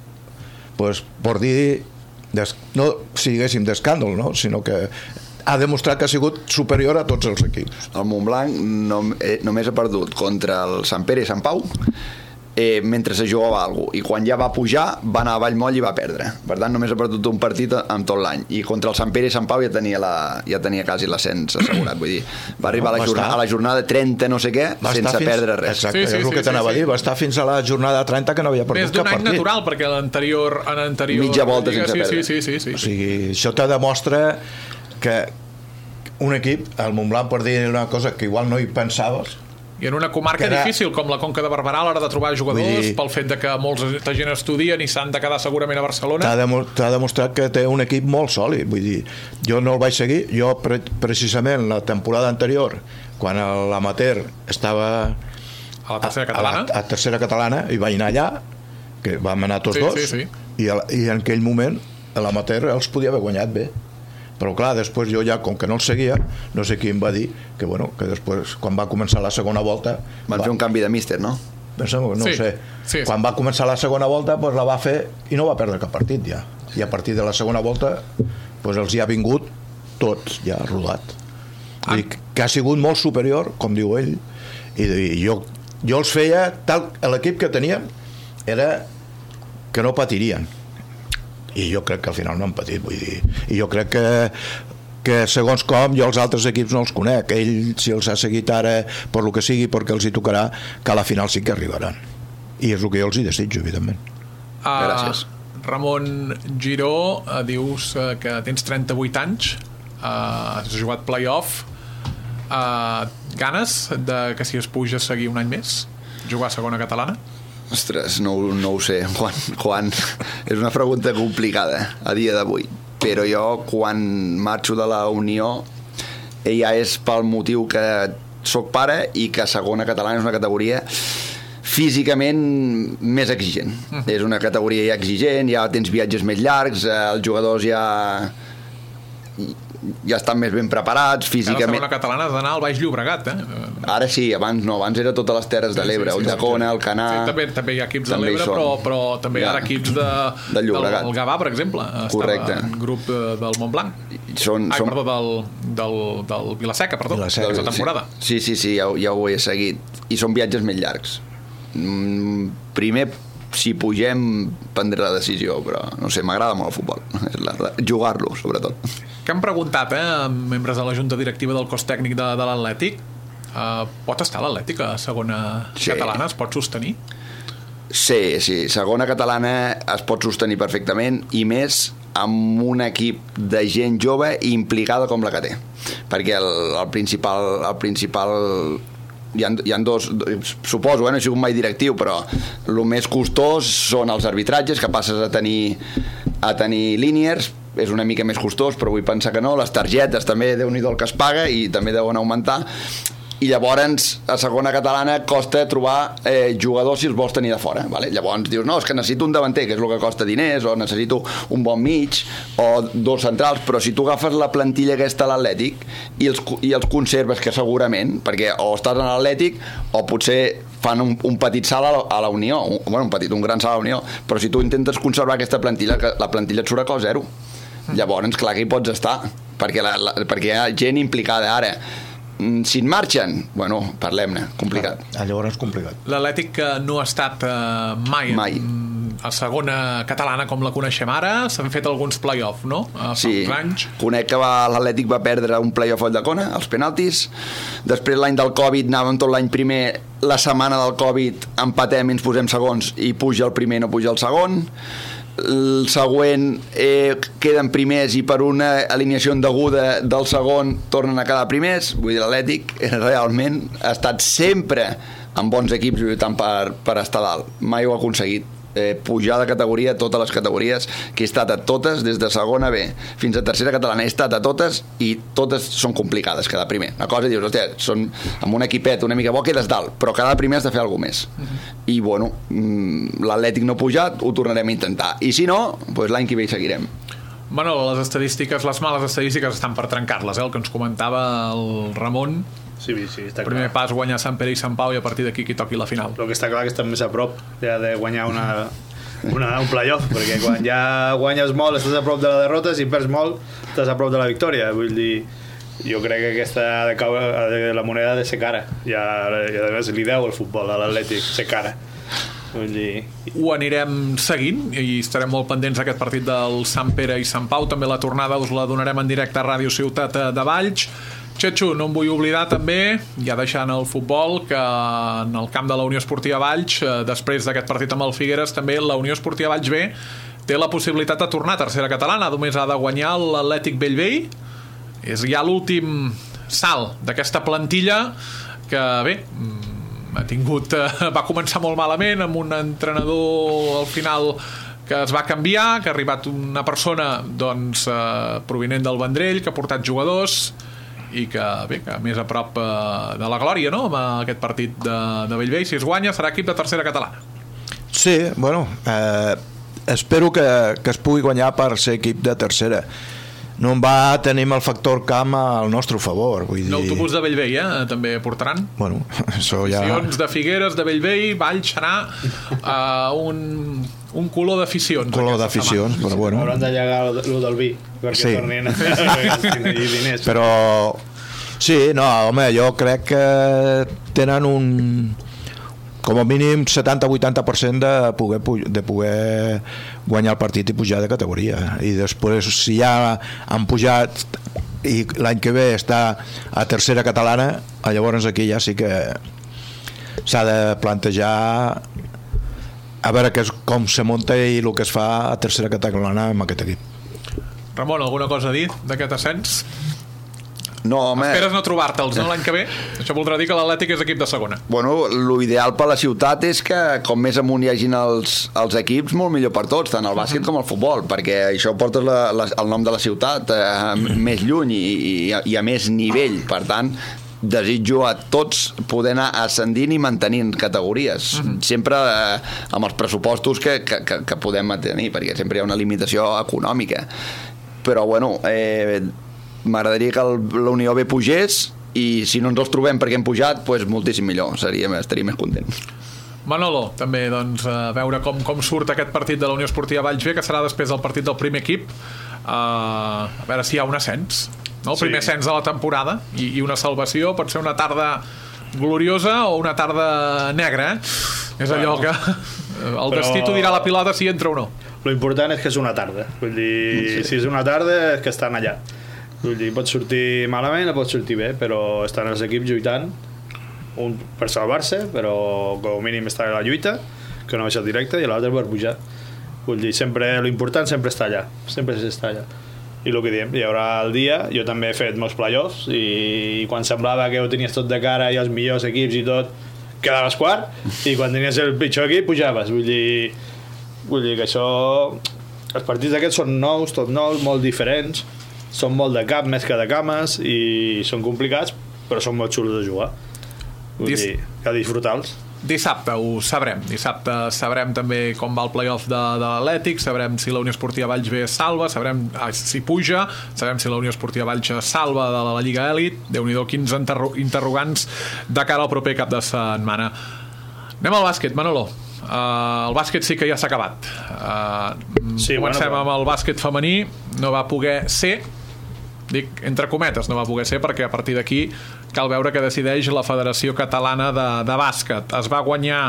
doncs, per dir, des, no si diguéssim d'escàndol, no? Sinó que ha demostrat que ha sigut superior a tots els equips. El Montblanc nom, eh, només ha perdut contra el Sant Pere i Sant Pau eh, mentre se jugava alguna cosa, i quan ja va pujar va anar a Vallmoll i va perdre. Per tant només ha perdut un partit en tot l'any, i contra el Sant Pere i Sant Pau ja tenia, la, ja tenia quasi l'ascens assegurat. Vull dir, va arribar a la, jornada, a la jornada trenta no sé què sense fins, perdre res. Exacte, sí, sí, és el que t'anava sí, sí. a dir, va estar fins a la jornada trenta que no havia perdut cap partit. Més d'un any natural, perquè l'anterior en anterior mitja volta sense sí, perdre. sí, sí, sí, sí. O sigui, això te demostra que un equip, el Montblanc, per dir una cosa que igual no hi pensaves, i en una comarca era... difícil com la Conca de Barberà a l'hora de trobar jugadors, dir... pel fet de que molta gent estudien i s'han de quedar segurament a Barcelona. T'ha, demo... t'ha demostrat que té un equip molt sòlid. Vull dir, jo no el vaig seguir, jo pre precisament la temporada anterior, quan l'amateur estava a la tercera catalana, a la, a tercera catalana, i vaig anar allà, que vam anar tots sí, dos, sí, sí. I, a, i en aquell moment l'amateur els podia haver guanyat bé. Però clar, després jo ja, com que no el seguia, no sé qui em va dir que, bueno, que després, quan va començar la segona volta... Van va... fer un canvi de míster, no? Pensem, no sí, ho sé. Sí, quan sí. va començar la segona volta, doncs la va fer i no va perdre cap partit ja. I a partir de la segona volta doncs els hi ha vingut tots ja rodat. Ah. Vull dir que ha sigut molt superior, com diu ell, i, i jo, jo els feia tal... L'equip que tenien era que no patirien. I jo crec que al final no han patit, vull dir, i jo crec que que segons com jo els altres equips no els conec, ell si els ha seguit ara per lo que sigui, perquè els hi tocarà, que a la final sí que arribaran, i és el que jo els hi desitjo, evidentment. uh, Gràcies. Ramon Giró, uh, dius uh, que tens trenta-vuit anys, uh, has jugat play-off, uh, ganes de que si es puja a seguir un any més jugar a segona catalana? Ostres, no, no ho sé, Juan, Juan. És una pregunta complicada a dia d'avui, però jo quan marxo de la Unió ja és pel motiu que soc pare i que segona catalana és una categoria físicament més exigent. Uh-huh. És una categoria ja exigent, ja tens viatges més llargs, els jugadors ja ja estan més ben preparats físicament. A la segona catalana has d'anar al Baix Llobregat, eh? Ara sí, abans no, abans era totes les terres de l'Ebre, sí, sí, sí, Ulldecona, sí. Alcanar... Sí, també, també hi ha equips de l'Ebre, però, però també hi ha equips de, de Llobregat. Del Gavà, per exemple. Correcte. Estava en grup del Montblanc. Són, Ai, són... perdó, del, del, del Vilaseca, perdó, Vilaseca, de la temporada. Sí, sí, sí, ja, ja ho he seguit. I són viatges més llargs. Mm, primer, si pugem, prendré la decisió, però no sé, m'agrada molt el futbol. La, la, jugar-lo, sobretot. Que han preguntat, eh, membres de la Junta Directiva del cos tècnic de, de l'Atlètic, uh, pot estar l'Atlètic a segona sí. catalana? Es pot sostenir? Sí, sí, segona catalana es pot sostenir perfectament i més amb un equip de gent jove i implicada com la que té, perquè el, el principal el principal hi ha, hi ha dos, suposo, eh, no he sigut mai directiu, però el més costós són els arbitratges, que passes a tenir a tenir líniers, és una mica més costós, però vull pensar que no. Les targetes també, Déu-n'hi-do el que es paga, i també deuen augmentar. I llavors a segona catalana costa trobar eh, jugadors si els vols tenir de fora, vale? Llavors dius, no, és que necessito un davanter, que és el que costa diners, o necessito un bon mig o dos centrals, però si tu agafes la plantilla aquesta a l'Atlètic i els, i els conserves, que segurament, perquè o estàs en l'Atlètic o potser fan un, un petit salt a la, a la Unió, un, bueno, un petit, un gran salt a la Unió, però si tu intentes conservar aquesta plantilla, la plantilla et surt a cost zero. Llavors, clar que hi pots estar, perquè, la, la, perquè hi ha gent implicada ara. Si en marxen, bueno, parlem-ne, complicat. Ah, llavors és complicat. L'Atlètic que no ha estat eh, mai, mai a segona catalana com la coneixem ara, s'han fet alguns play-off, no? A sí, anys. Conec que l'Atlètic va perdre un play-off al Llacona, els penaltis, després l'any del Covid anàvem tot l'any primer, la setmana del Covid empatem i ens posem segons i puja el primer, no puja el segon. El següent eh, queden primers i per una alineació indeguda del segon tornen a quedar primers. Vull dir, l'Atlètic realment ha estat sempre amb bons equips lluitant per, per estar dalt. Mai ho ha aconseguit. Eh, pujar de categoria a totes les categories, que he estat a totes, des de segona B fins a tercera catalana, he estat a totes i totes són complicades, cada primer. Una cosa dius, hòstia, són amb un equipet una mica bo, quedes dalt, però cada primer has de fer alguna més. Uh-huh. I bueno, l'Atlètic no ha pujat, ho tornarem a intentar, i si no, doncs l'any que ve hi seguirem. Bueno, les estadístiques, les males estadístiques estan per trencar-les, eh? El que ens comentava el Ramon. Sí, sí, està primer clar. Pas guanyar Sant Pere i Sant Pau i a partir d'aquí qui toqui la final. El que està clar que estem més a prop ja de guanyar una, una, un play-off, perquè quan ja guanyes molt estàs a prop de la derrota, si perds molt estàs a prop de la victòria. Vull dir, jo crec que aquesta ha de caure, de la moneda ha de ser cara. Ja, ja a més li deu el futbol a l'Atlètic ser cara. Vull dir... Ho anirem seguint i estarem molt pendents d'aquest partit del Sant Pere i Sant Pau. També la tornada us la donarem en directe a Ràdio Ciutat de Valls. Txetxo, no em vull oblidar també, ja deixant el futbol, que en el camp de la Unió Esportiva Valls, després d'aquest partit amb el Figueres, també la Unió Esportiva Valls B té la possibilitat de tornar a tercera catalana. Només ha de guanyar l'Atlètic Bellvei. És ja l'últim salt d'aquesta plantilla que, bé, ha tingut, va començar molt malament amb un entrenador al final que es va canviar, que ha arribat una persona doncs, eh, provinent del Vendrell, que ha portat jugadors i que, bé, que més a prop eh, de la glòria, no?, amb aquest partit de, de Bellvei. Si es guanya serà equip de tercera catalana. Sí, bueno, eh, espero que, que es pugui guanyar per ser equip de tercera. No en va tenir el factor camp al nostre favor, vull dir... L'autobús de Bellvei, eh? També portaran. Bueno, això ja... Aficions de Figueres, de Bellvei, Valls serà uh, un, un color d'aficions. Un color d'aficions, però bueno... Hauran de llegar el del vi, perquè sí. tornin a diners. Però... Sí, no, home, jo crec que tenen un... com a mínim setanta a vuitanta per cent de poder, de poder guanyar el partit i pujar de categoria, i després si ja han pujat i l'any que ve està a tercera catalana, llavors aquí ja sí que s'ha de plantejar a veure que és, com se munta i el que es fa a tercera catalana amb aquest equip. Ramon, alguna cosa a dir d'aquest ascens? No, home... Esperes no trobar-te'ls, no, l'any que ve? Això voldrà dir que l'Atlètic és equip de segona. Bueno, l'ideal per la ciutat és que com més amunt hi hagin els, els equips, molt millor per tots, tant el bàsquet com el futbol, perquè això porta la, la, el nom de la ciutat eh, més lluny i, i, i a més nivell. Per tant, desitjo a tots poder anar ascendint i mantenint categories, uh-huh. sempre eh, amb els pressupostos que, que, que, que podem mantenir, perquè sempre hi ha una limitació econòmica. Però, bueno... Eh, m'agradaria que el, la Unió B pugés, i si no ens els trobem perquè hem pujat, doncs moltíssim millor, seríem, estaríem més contents. Manolo, també doncs, a veure com, com surt aquest partit de la Unió Esportiva Valls B, que serà després del partit del primer equip, uh, a veure si hi ha un ascens, no? El primer sí. ascens de la temporada, i, i una salvació. Pot ser una tarda gloriosa o una tarda negra, eh? És allò que el Però... destí t'ho dirà la pilota si entra o no. Lo important és que és una tarda, vull dir, sí. si és una tarda és que estan allà. Vull dir, pot sortir malament o pot sortir bé, però estan els equips lluitant un per salvar-se, però com a mínim estar a la lluita, que no baixa directe, i l'altre per pujar. Vull dir, sempre, l'important sempre està allà, sempre està allà. I el que diem, hi haurà el dia, jo també he fet molts playoffs, i quan semblava que ho tenies tot de cara i els millors equips i tot, quedaves quart, i quan tenies el pitjor equip pujaves. Vull dir, vull dir que això, els partits aquests són nous, tot nous, molt diferents, són molt de cap més que de cames, i són complicats, però són molt xulos de jugar. Vull Dis... dir, que disfrutar-los. Dissabte ho sabrem. Dissabte sabrem també com va el playoff de, de l'Atlètic, sabrem si la Unió Esportiva Valls ve salva, sabrem ah, si puja, sabrem si la Unió Esportiva Valls salva de la, la Lliga Elit. Déu-n'hi-do, quins interro interrogants de cara al proper cap de setmana. Anem al bàsquet, Manolo. Uh, el bàsquet sí que ja s'ha acabat. Uh, sí, comencem bueno, però... amb el bàsquet femení. No va poder ser, dic entre cometes, no va poder ser, perquè a partir d'aquí cal veure què decideix la Federació Catalana de, de Bàsquet. Es va guanyar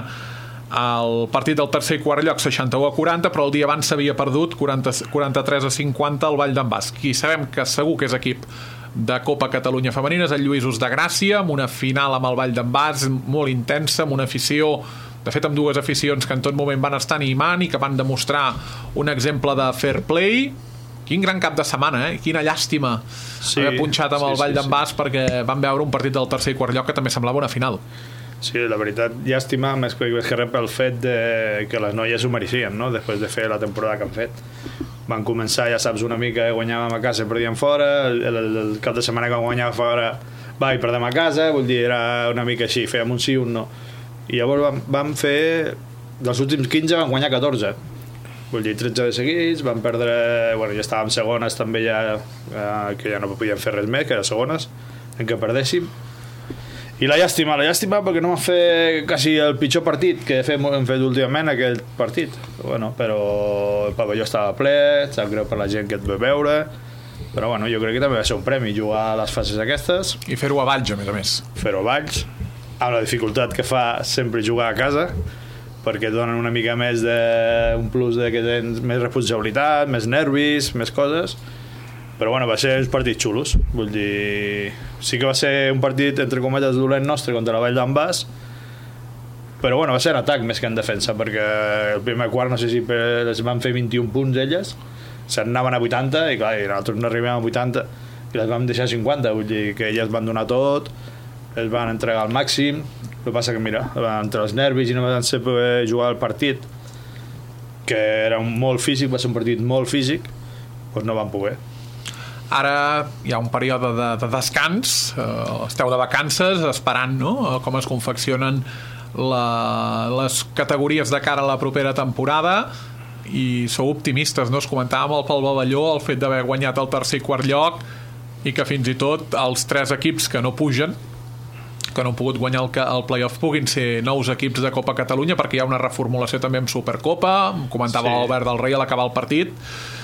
el partit del tercer i quart lloc seixanta-u a quaranta, però el dia abans s'havia perdut quaranta, quaranta-tres a cinquanta al Vall d'en Bas. Qui sabem que segur que és equip de Copa Catalunya Femenina és el Lluïsos de Gràcia, amb una final amb el Vall d'en Bas molt intensa, amb una afició, de fet amb dues aficions que en tot moment van estar animant i que van demostrar un exemple de fair play. Quin gran cap de setmana, eh? Quina llàstima sí, haver punxat amb sí, el Vall sí, d'en Bas sí. perquè vam veure un partit del tercer i quart lloc que també semblava una final. Sí, la veritat, llàstima més que res pel fet de que les noies ho mereixien, no? Després de fer la temporada que han fet. Van començar, ja saps, una mica, guanyàvem a casa i perdíem fora, el, el, el cap de setmana que guanyàvem fora va i perdem a casa, vull dir, era una mica així, fèiem un sí i un no. I llavors vam, vam fer, dels últims quinze van guanyar catorze. Vull dir, tretze de seguits, van perdre... Bueno, ja estàvem segones també ja, eh, que ja no podíem fer res més, que era segones, en què perdéssim. I la llàstima, la llàstima perquè no vam fer quasi el pitjor partit que hem fet últimament aquell partit. Bueno, però el pavelló estava ple, sap greu per la gent que et ve veure, però bueno, jo crec que també va ser un premi jugar a les fases aquestes. I fer-ho a Valls, a més a més. Fer-ho a Valls, amb la dificultat que fa sempre jugar a casa, perquè et donen una mica més de, un plus de que tens més responsabilitat, més nervis, més coses, però bueno, va ser uns partits xulos. Vull dir, sí que va ser un partit entre cometes dolent nostre contra la Vall d'en Bas, però bueno, va ser en atac més que en defensa, perquè el primer quart no sé si les van fer vint-i-un punts elles, se'n anaven a vuitanta i clar, i nosaltres no arribem a vuitanta i les vam deixar a cinquanta, vull dir que elles van donar tot, es van entregar al màxim. El que passa que, mira, entre els nervis i no van saber jugar el partit, que era molt físic, va ser un partit molt físic, doncs no van poder. Ara hi ha un període de, de descans, eh, esteu de vacances esperant, no?, com es confeccionen la, les categories de cara a la propera temporada, i sou optimistes, no? Es comentava amb el Pol Bavalló el fet d'haver guanyat el tercer i quart lloc i que fins i tot els tres equips que no pugen, que no han pogut guanyar el, el playoff, puguin ser nous equips de Copa Catalunya, perquè hi ha una reformulació també amb Supercopa, comentava sí. l'Albert del Rei a l'acabar el partit.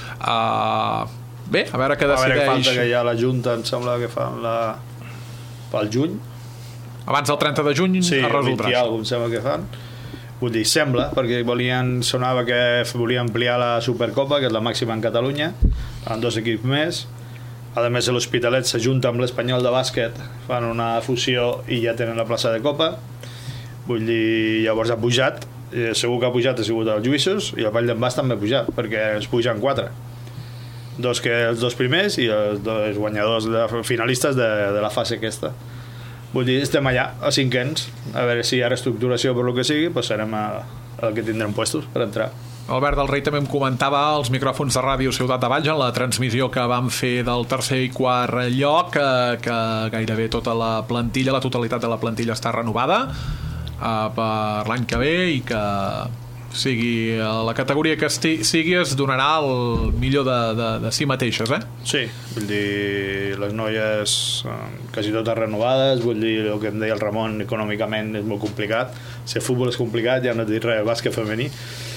Uh, bé, a veure què decideix. A veure, falta que hi ha la Junta, em sembla que fan la... pel juny. Abans del trenta de juny sí, es resoldrà. Sí, em sembla que fan. Vull dir, sembla, perquè volien, sonava que volien ampliar la Supercopa, que és la màxima en Catalunya, amb dos equips més. A més, l'Hospitalet s'ajunta amb l'Espanyol de bàsquet, fan una fusió i ja tenen la plaça de Copa. Vull dir, llavors ha pujat, eh, segur que ha pujat ha sigut els Lluïsos, i el Vall d'en Bas també ha pujat, perquè es pugen quatre. Dos que els dos primers i els dos guanyadors de, finalistes de, de la fase aquesta. Vull dir, estem allà, a cinquens, a veure si hi ha reestructuració per lo que sigui, doncs serem a, a que tindrem puestos per entrar. Albert del Rei també em comentava als micròfons de Ràdio Ciutat de Valls en la transmissió que vam fer del tercer i quart lloc, que, que gairebé tota la plantilla, la totalitat de la plantilla està renovada uh, per l'any que ve, i que sigui la categoria que esti, sigui es donarà el millor de, de, de si mateixes, eh? Sí, vull dir, les noies eh, quasi totes renovades, vull dir, el que em deia el Ramon, econòmicament és molt complicat, si el futbol és complicat ja no et dic res, bàsquet femení.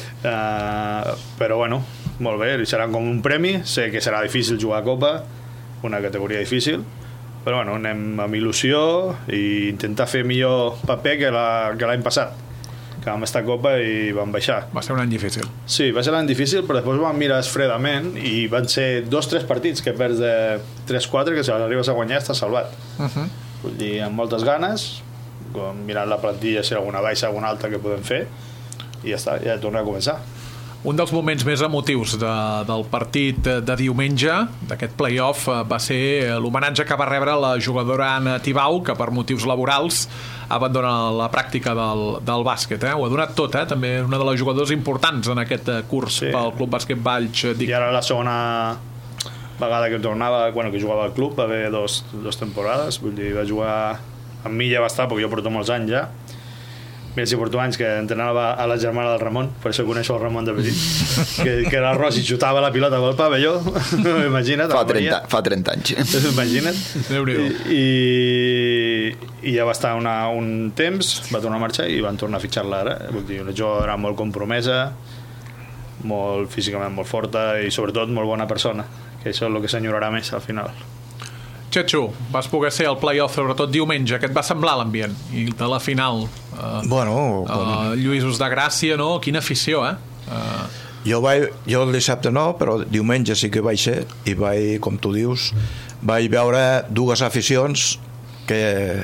Uh, però bueno, molt bé, serà com un premi, sé que serà difícil jugar a Copa, una categoria difícil, però bueno, anem amb il·lusió i intentar fer millor paper que la, que l'any passat, que vam estar a Copa i vam baixar. Va ser un any difícil. Sí, va ser un any difícil, però després vam mirar fredament i van ser dos o tres partits que perds de tres quatre, que si els arribes a guanyar estàs salvat. Uh-huh. Vull dir, amb moltes ganes, mirant la plantilla si hi ha alguna baixa, alguna alta que podem fer, i ja està, ja torna a començar. Un dels moments més emotius de, del partit de diumenge, d'aquest play-off, va ser l'homenatge que va rebre la jugadora Anna Tibau, que per motius laborals abandona la pràctica del, del bàsquet. Eh? Ho ha donat tot, eh? També una de les jugadores importants en aquest curs sí. pel Club Bàsquet Valls. Dic... I ara la segona vegada que tornava, bueno, que jugava al club, va haver dos, dos temporades, vull dir, va jugar amb mi ja va estar, perquè jo porto molts anys ja, més si porto anys que entrenava a la germana del Ramon, per això coneixo el Ramon de petit, que, que era ros i xutava la pilota pel pavelló, imagina't. Fa trenta, fa trenta anys. Imagina't. I, i ja va estar una, un temps, va tornar a marxar i van tornar a fitxar-la ara. Vull dir, una jugadora molt compromesa, molt físicament molt forta i sobretot molt bona persona, que això és el que s'enyorarà més al final. Txetxo, vas poder ser al play-off sobretot diumenge, què et va semblar l'ambient i de la final? Uh, bueno, com... uh, Lluïsos de Gràcia, no? Quina afició, eh? Uh... Jo, vaig, jo el dissabte no, però diumenge sí que vaig ser i vaig, com tu dius, vaig veure dues aficions que,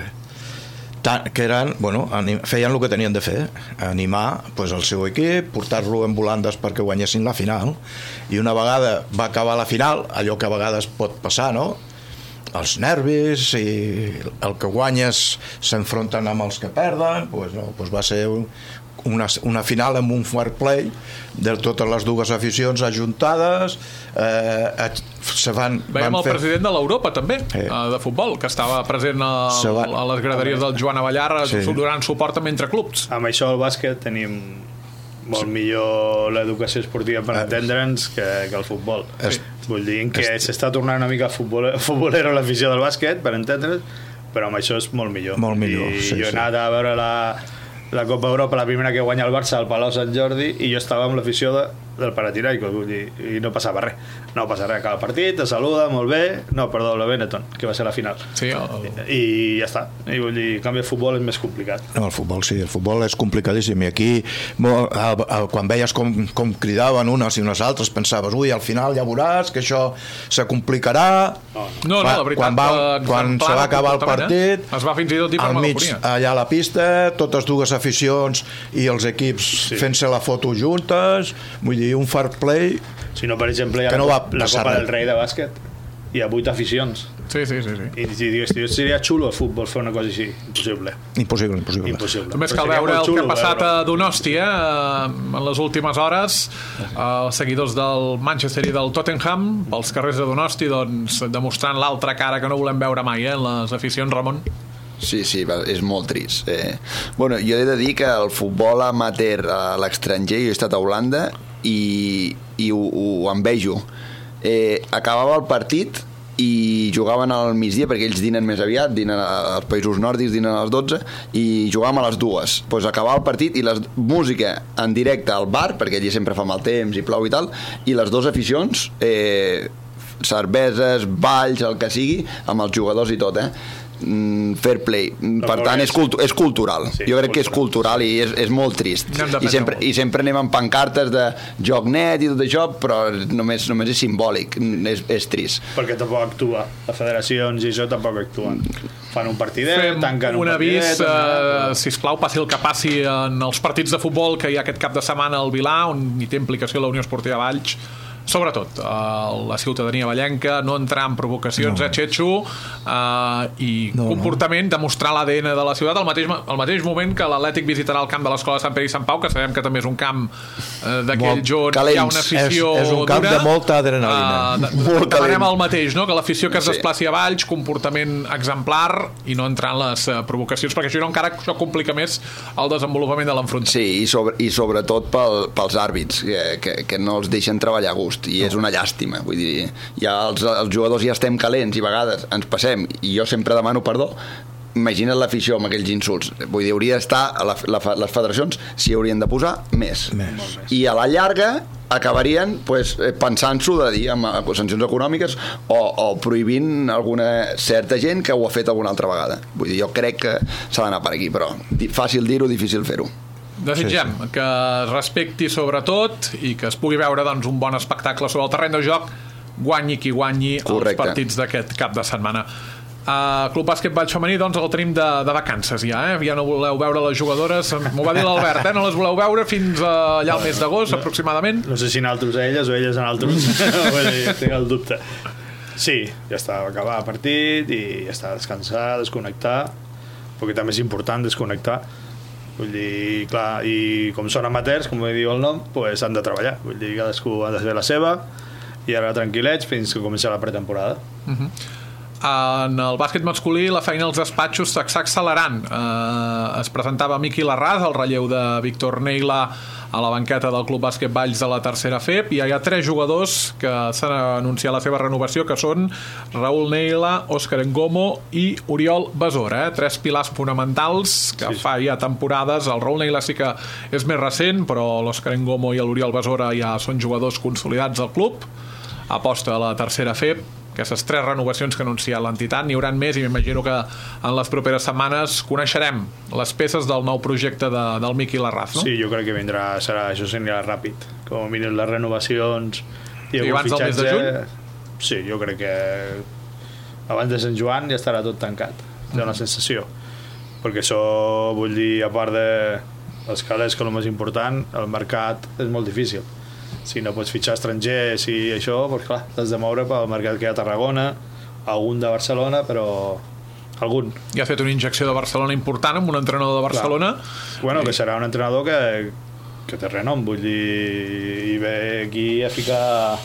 que eren, bueno, anim, feien el que tenien de fer, animar pues, el seu equip, portar-lo en volandes perquè guanyessin la final, i una vegada va acabar la final, allò que a vegades pot passar, no?, els nervis i el que guanyes s'enfronten amb els que perden, pues no, pues va ser una, una final amb un fair play de totes les dues aficions ajuntades. Eh, se van, Veiem van el fer... president de l'Europa també, eh. de futbol, que estava present a, van... a les graderies del Joan Avellar sí. donant suport amb entre clubs. Amb això al bàsquet tenim molt millor l'educació esportiva per entendre'ns que, que el futbol. Sí. Vull dir que s'està tornant una mica futbolero, futbolero l'afició del bàsquet, per entendre'ns, però amb això és molt millor. Molt millor, I sí, jo he sí. anat a veure la, la Copa Europa, la primera que guanya el Barça al Palau Sant Jordi, i jo estava amb l'afició de, del Panathinaikos, vull dir, i no passava res. No passa res, acaba el partit, te saluda, molt bé, no, perdó, la Benetton, que va ser la final. Sí, el... I, I ja està. I vull dir, en canvi el futbol és més complicat. No, el futbol sí, el futbol és complicadíssim, i aquí molt, el, el, quan veies com, com cridaven unes i unes altres pensaves, ui, al final ja veuràs que això se complicarà. No, no, la veritat, quan, va, quan se va acabar el partit, eh? Es va fins i tot dir per al mig, megafonia. allà a la pista, totes dues aficions i els equips sí. fent-se la foto juntes, vull dir, un fair play. Si no, per exemple, hi ha no la, la res. Copa del Rei de bàsquet, hi ha vuit aficions. Sí, sí, sí, sí. I si digues, seria xulo el futbol fer una cosa així. Impossible. Impossible, impossible. Impossible. Només cal veure el que ha passat a Donosti, eh? En les últimes hores, els seguidors del Manchester i del Tottenham, pels carrers de Donosti, doncs, demostrant l'altra cara que no volem veure mai, eh? En les aficions, Ramon. Sí, sí, és molt trist. Eh, bueno, jo he de dir que el futbol amateur a l'estranger, jo he estat a Holanda i, i ho, ho envejo. Eh, acabava el partit i jugaven al migdia, perquè ells dinen més aviat, dinen als països nòrdics, dinen a les dotze, i jugàvem a les dues. Pues acabava el partit i la música en directe al bar, perquè allí sempre fa mal temps i plou i tal, i les dues aficions, eh, cerveses, balls, el que sigui, amb els jugadors i tot, eh? Fair play, per tant és, cultu és cultural, sí, jo crec que és cultural i és, és molt trist I sempre, i sempre anem amb pancartes de joc net i tot això, però només, només és simbòlic, és, és trist perquè tampoc actua, les federacions i això tampoc actuen, fan un partidet fem tanquen un, un avís, partidet uh, sisplau, passi el que passi en els partits de futbol que hi ha aquest cap de setmana al Vilà, on hi té implicació la Unió Esportiva Valls, sobretot uh, la ciutadania vallenca, no entrar en provocacions no. a Txetxo uh, i no, comportament, no. demostrar l'A D N de la ciutat al mateix, al mateix moment que l'Atlètic visitarà el camp de l'Escola de Sant Pere i Sant Pau, que sabem que també és un camp uh, d'aquells on hi ha una afició és, és un camp dura, de molta adrenalina uh, de, de, demanem el mateix, no? Que l'afició que es sí. desplaci a Valls, comportament exemplar i no entrar en les uh, provocacions, perquè això encara això complica més el desenvolupament de l'enfrontament. Sí, i, sobre, i sobretot pel, pels àrbits que, que, que no els deixen treballar a gust i és una llàstima, vull dir, ja els, els jugadors ja estem calents i a vegades ens passem i jo sempre demano perdó. Imagina't l'afició amb aquells insults, vull dir, hauria d'estar la, la, les federacions s'hi haurien de posar més. més i a la llarga acabarien pues, pensant-s'ho de dir amb sancions econòmiques o, o prohibint alguna certa gent que ho ha fet alguna altra vegada, vull dir, jo crec que s'ha d'anar per aquí, però fàcil dir-ho, difícil fer-ho. Desitgem sí, sí. que es respecti sobretot i que es pugui veure doncs, un bon espectacle sobre el terreny de joc, guanyi qui guanyi Correcte. Els partits d'aquest cap de setmana. Uh, Club Bàsquet Valls femení, doncs el tenim de, de vacances ja, eh? Ja no voleu veure les jugadores, m'ho va dir l'Albert, eh? No les voleu veure fins uh, allà al mes d'agost, aproximadament. No sé si en altres a elles o elles en altres. Tinc el dubte. Sí, ja està, va acabar el partit i ja està, descansar, desconnectar, perquè també és important desconnectar. Vull dir, clar, i com són amateurs, com diu el nom, pues han de treballar. Vull dir, cadascú ha de fer la seva i ara tranquil·lets fins que comença la pretemporada. Uh-huh. En el bàsquet masculí la feina als despatxos s'està accelerant. Eh, es presentava Miqui Larraz, el relleu de Víctor Neila, a la banqueta del Club Bàsquet Valls de la tercera F E P, i hi ha tres jugadors que s'han anunciat la seva renovació, que són Raül Neila, Òscar Engomo i Oriol Besora, eh? Tres pilars fonamentals que sí, fa ja temporades. El Raül Neila sí que és més recent, però l'Òscar Engomo i l'Oriol Besora ja són jugadors consolidats al club. Aposta a la tercera F E P. Aquestes tres renovacions que ha anunciat l'entitat, n'hi haurà més, i m'imagino que en les properes setmanes coneixerem les peces del nou projecte de, del Miqui Larraz, no? Sí, jo crec que vindrà, serà, això anirà ràpid, com a mínim les renovacions i, I abans del mes de juny? Sí, jo crec que abans de Sant Joan ja estarà tot tancat, és una sensació, perquè això, vull dir, a part de les calés, que és el més important, el mercat és molt difícil. Si no pots fitxar estrangers i això, doncs clar, t'has de moure pel mercat que hi ha a Tarragona, algun de Barcelona, però algun. I ha fet una injecció de Barcelona important amb un entrenador de Barcelona. Clar. Bueno, que serà un entrenador que, que té renom, vull dir, i ve aquí a ficar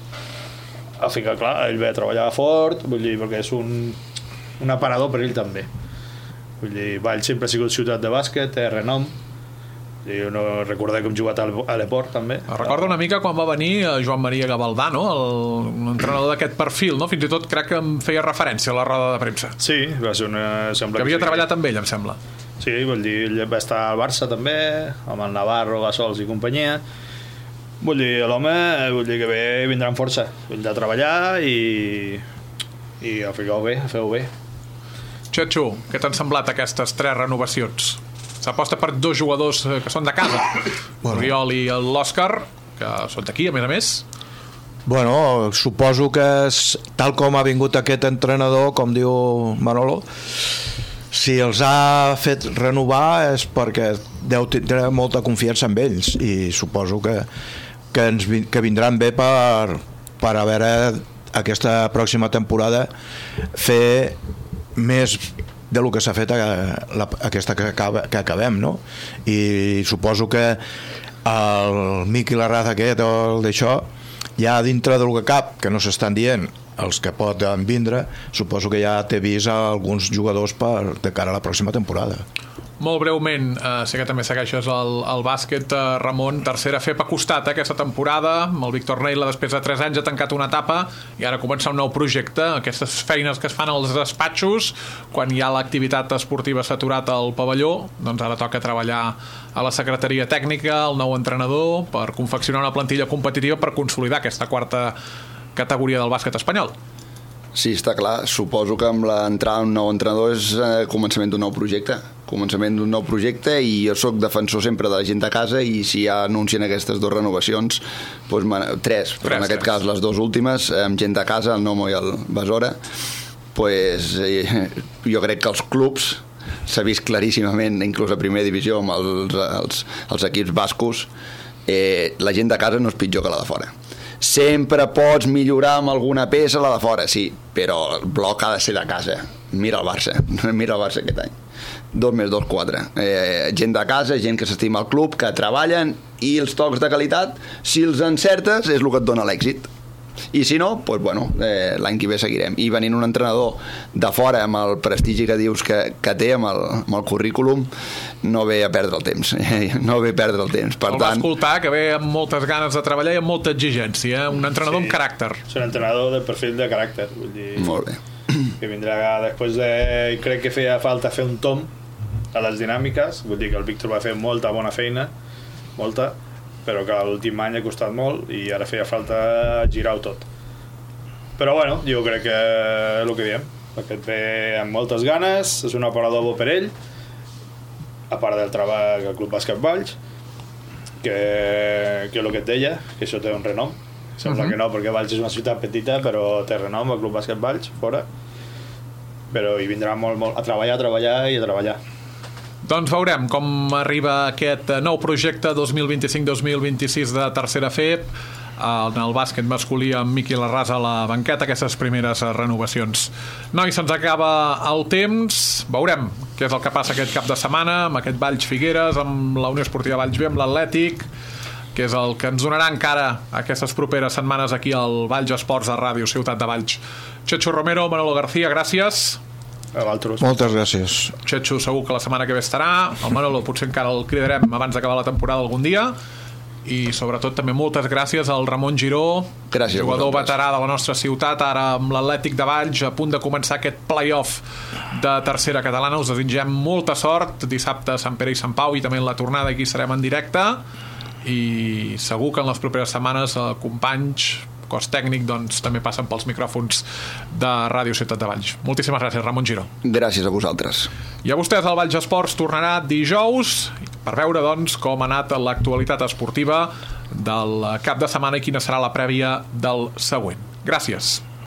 a ficar, clar, ell ve a treballar fort, vull dir, perquè és un, un aparador per ell també. Vull dir, Valls sempre ha sigut ciutat de bàsquet, té renom. Jo no recordar com jugat a l'Eport també. Recordo una mica quan va venir Joan Maria Gavaldà, no? El, un entrenador d'aquest perfil, no? Fins i tot crec que em feia referència a la roda de premsa. Sí, va ser una... Que havia treballat amb ell, em sembla. Sí, vull dir, ell va estar al Barça també, amb el Navarro, Gasols i companyia. Vull dir, l'home, vull dir que ve, vindrà amb força. Vindrà a treballar i i ho feu bé, ho feu bé. Xetxo, què t'han semblat aquestes tres renovacions? S'aposta per dos jugadors que són de casa, bueno. Oriol i l'Òscar, que són d'aquí, a més a més. Bueno, suposo que és, tal com ha vingut aquest entrenador, com diu Manolo, si els ha fet renovar és perquè deu tindre molta confiança en ells, i suposo que, que, ens, que vindran bé per, per a veure aquesta pròxima temporada fer més de lo que s'ha fet a la, aquesta que, acaba, que acabem, no? I suposo que el Miqui Larraz aquest o el d'això, ja dintre del que cap, que no s'estan dient els que poden vindre, suposo que ja té vist alguns jugadors per, de cara a la pròxima temporada. Molt breument, eh, sé que també segueixes el, el bàsquet, eh, Ramon, tercera F E P ha costat eh, aquesta temporada, amb el Víctor Neila després de tres anys ha tancat una etapa i ara comença un nou projecte, aquestes feines que es fan als despatxos, quan hi ha l'activitat esportiva saturat al pavelló, doncs ara toca treballar a la secretaria tècnica, el nou entrenador, per confeccionar una plantilla competitiva per consolidar aquesta quarta categoria del bàsquet espanyol. Sí, està clar. Suposo que amb l'entrada d'un nou entrenador és eh, començament d'un nou projecte. Començament d'un nou projecte i jo sóc defensor sempre de la gent de casa i si ja anuncien aquestes dues renovacions, doncs, tres, però tres, en aquest tres. cas les dues últimes, amb gent de casa, el Nomo i el Besora, doncs, eh, jo crec que els clubs s'ha vist claríssimament, inclús a primera divisió amb els, els, els equips bascos, eh, la gent de casa no és pitjor que la de fora. Sempre pots millorar amb alguna peça la de fora, sí, però el bloc ha de ser de casa. Mira el Barça, mira el Barça aquest any. Dos més dos, quatre. Eh, gent de casa, gent que s'estima al club, que treballen, i els tocs de qualitat, si els encertes, és el que et dona l'èxit. I si no, doncs, bueno, eh, l'any que ve seguirem. I venint un entrenador de fora amb el prestigi que dius que, que té, amb el, amb el currículum, no ve a perdre el temps. No ve a perdre el temps. Per el tant... va escoltar, que ve amb moltes ganes de treballar i amb molta exigència. Un entrenador sí, amb caràcter. És un entrenador de perfil de caràcter. Vull dir, molt bé. Que vindrà després de... Crec que feia falta fer un tom a les dinàmiques. Vull dir que el Víctor va fer molta bona feina, molta, però que l'últim any ha costat molt i ara feia falta girar-ho tot. Però bueno, jo crec que el que diem, aquest ve amb moltes ganes, és un aparador bo per ell, a part del treball del Club Bàsquet Valls, que, que el que et deia, que això té un renom. Sembla uh-huh. que no, perquè Valls és una ciutat petita, però té renom, el Club Bàsquet Valls, fora. però hi vindrà molt, molt a treballar, a treballar i a treballar. Doncs veurem com arriba aquest nou projecte dos mil vint-i-cinc dos mil vint-i-sis de tercera F E P en el bàsquet masculí amb Miqui Larrasa a la banqueta, aquestes primeres renovacions. Nois, se'ns acaba el temps, veurem què és el que passa aquest cap de setmana amb aquest Valls Figueres, amb la Unió Esportiva Valls B, amb l'Atlètic, que és el que ens donarà encara aquestes properes setmanes aquí al Valls Esports de Ràdio Ciutat de Valls. Chechu Romero, Manolo García, gràcies. A vosaltres. Moltes gràcies. Chechu segur que la setmana que ve estarà, el Manolo potser encara el cridarem abans d'acabar la temporada algun dia, i sobretot també moltes gràcies al Ramon Giró, gràcies, jugador veterà de la nostra ciutat, ara amb l'Atlètic de Valls a punt de començar aquest play-off de tercera catalana. Us desitgem molta sort dissabte a Sant Pere i Sant Pau, i també en la tornada aquí serem en directe, i segur que en les properes setmanes eh, companys, cos tècnic, doncs també passen pels micròfons de Ràdio Ciutat de Valls. Moltíssimes gràcies, Ramon Giró. Gràcies a vosaltres. I a vostès, el Valls Esports tornarà dijous per veure, doncs, com ha anat l'actualitat esportiva del cap de setmana i quina serà la prèvia del següent. Gràcies.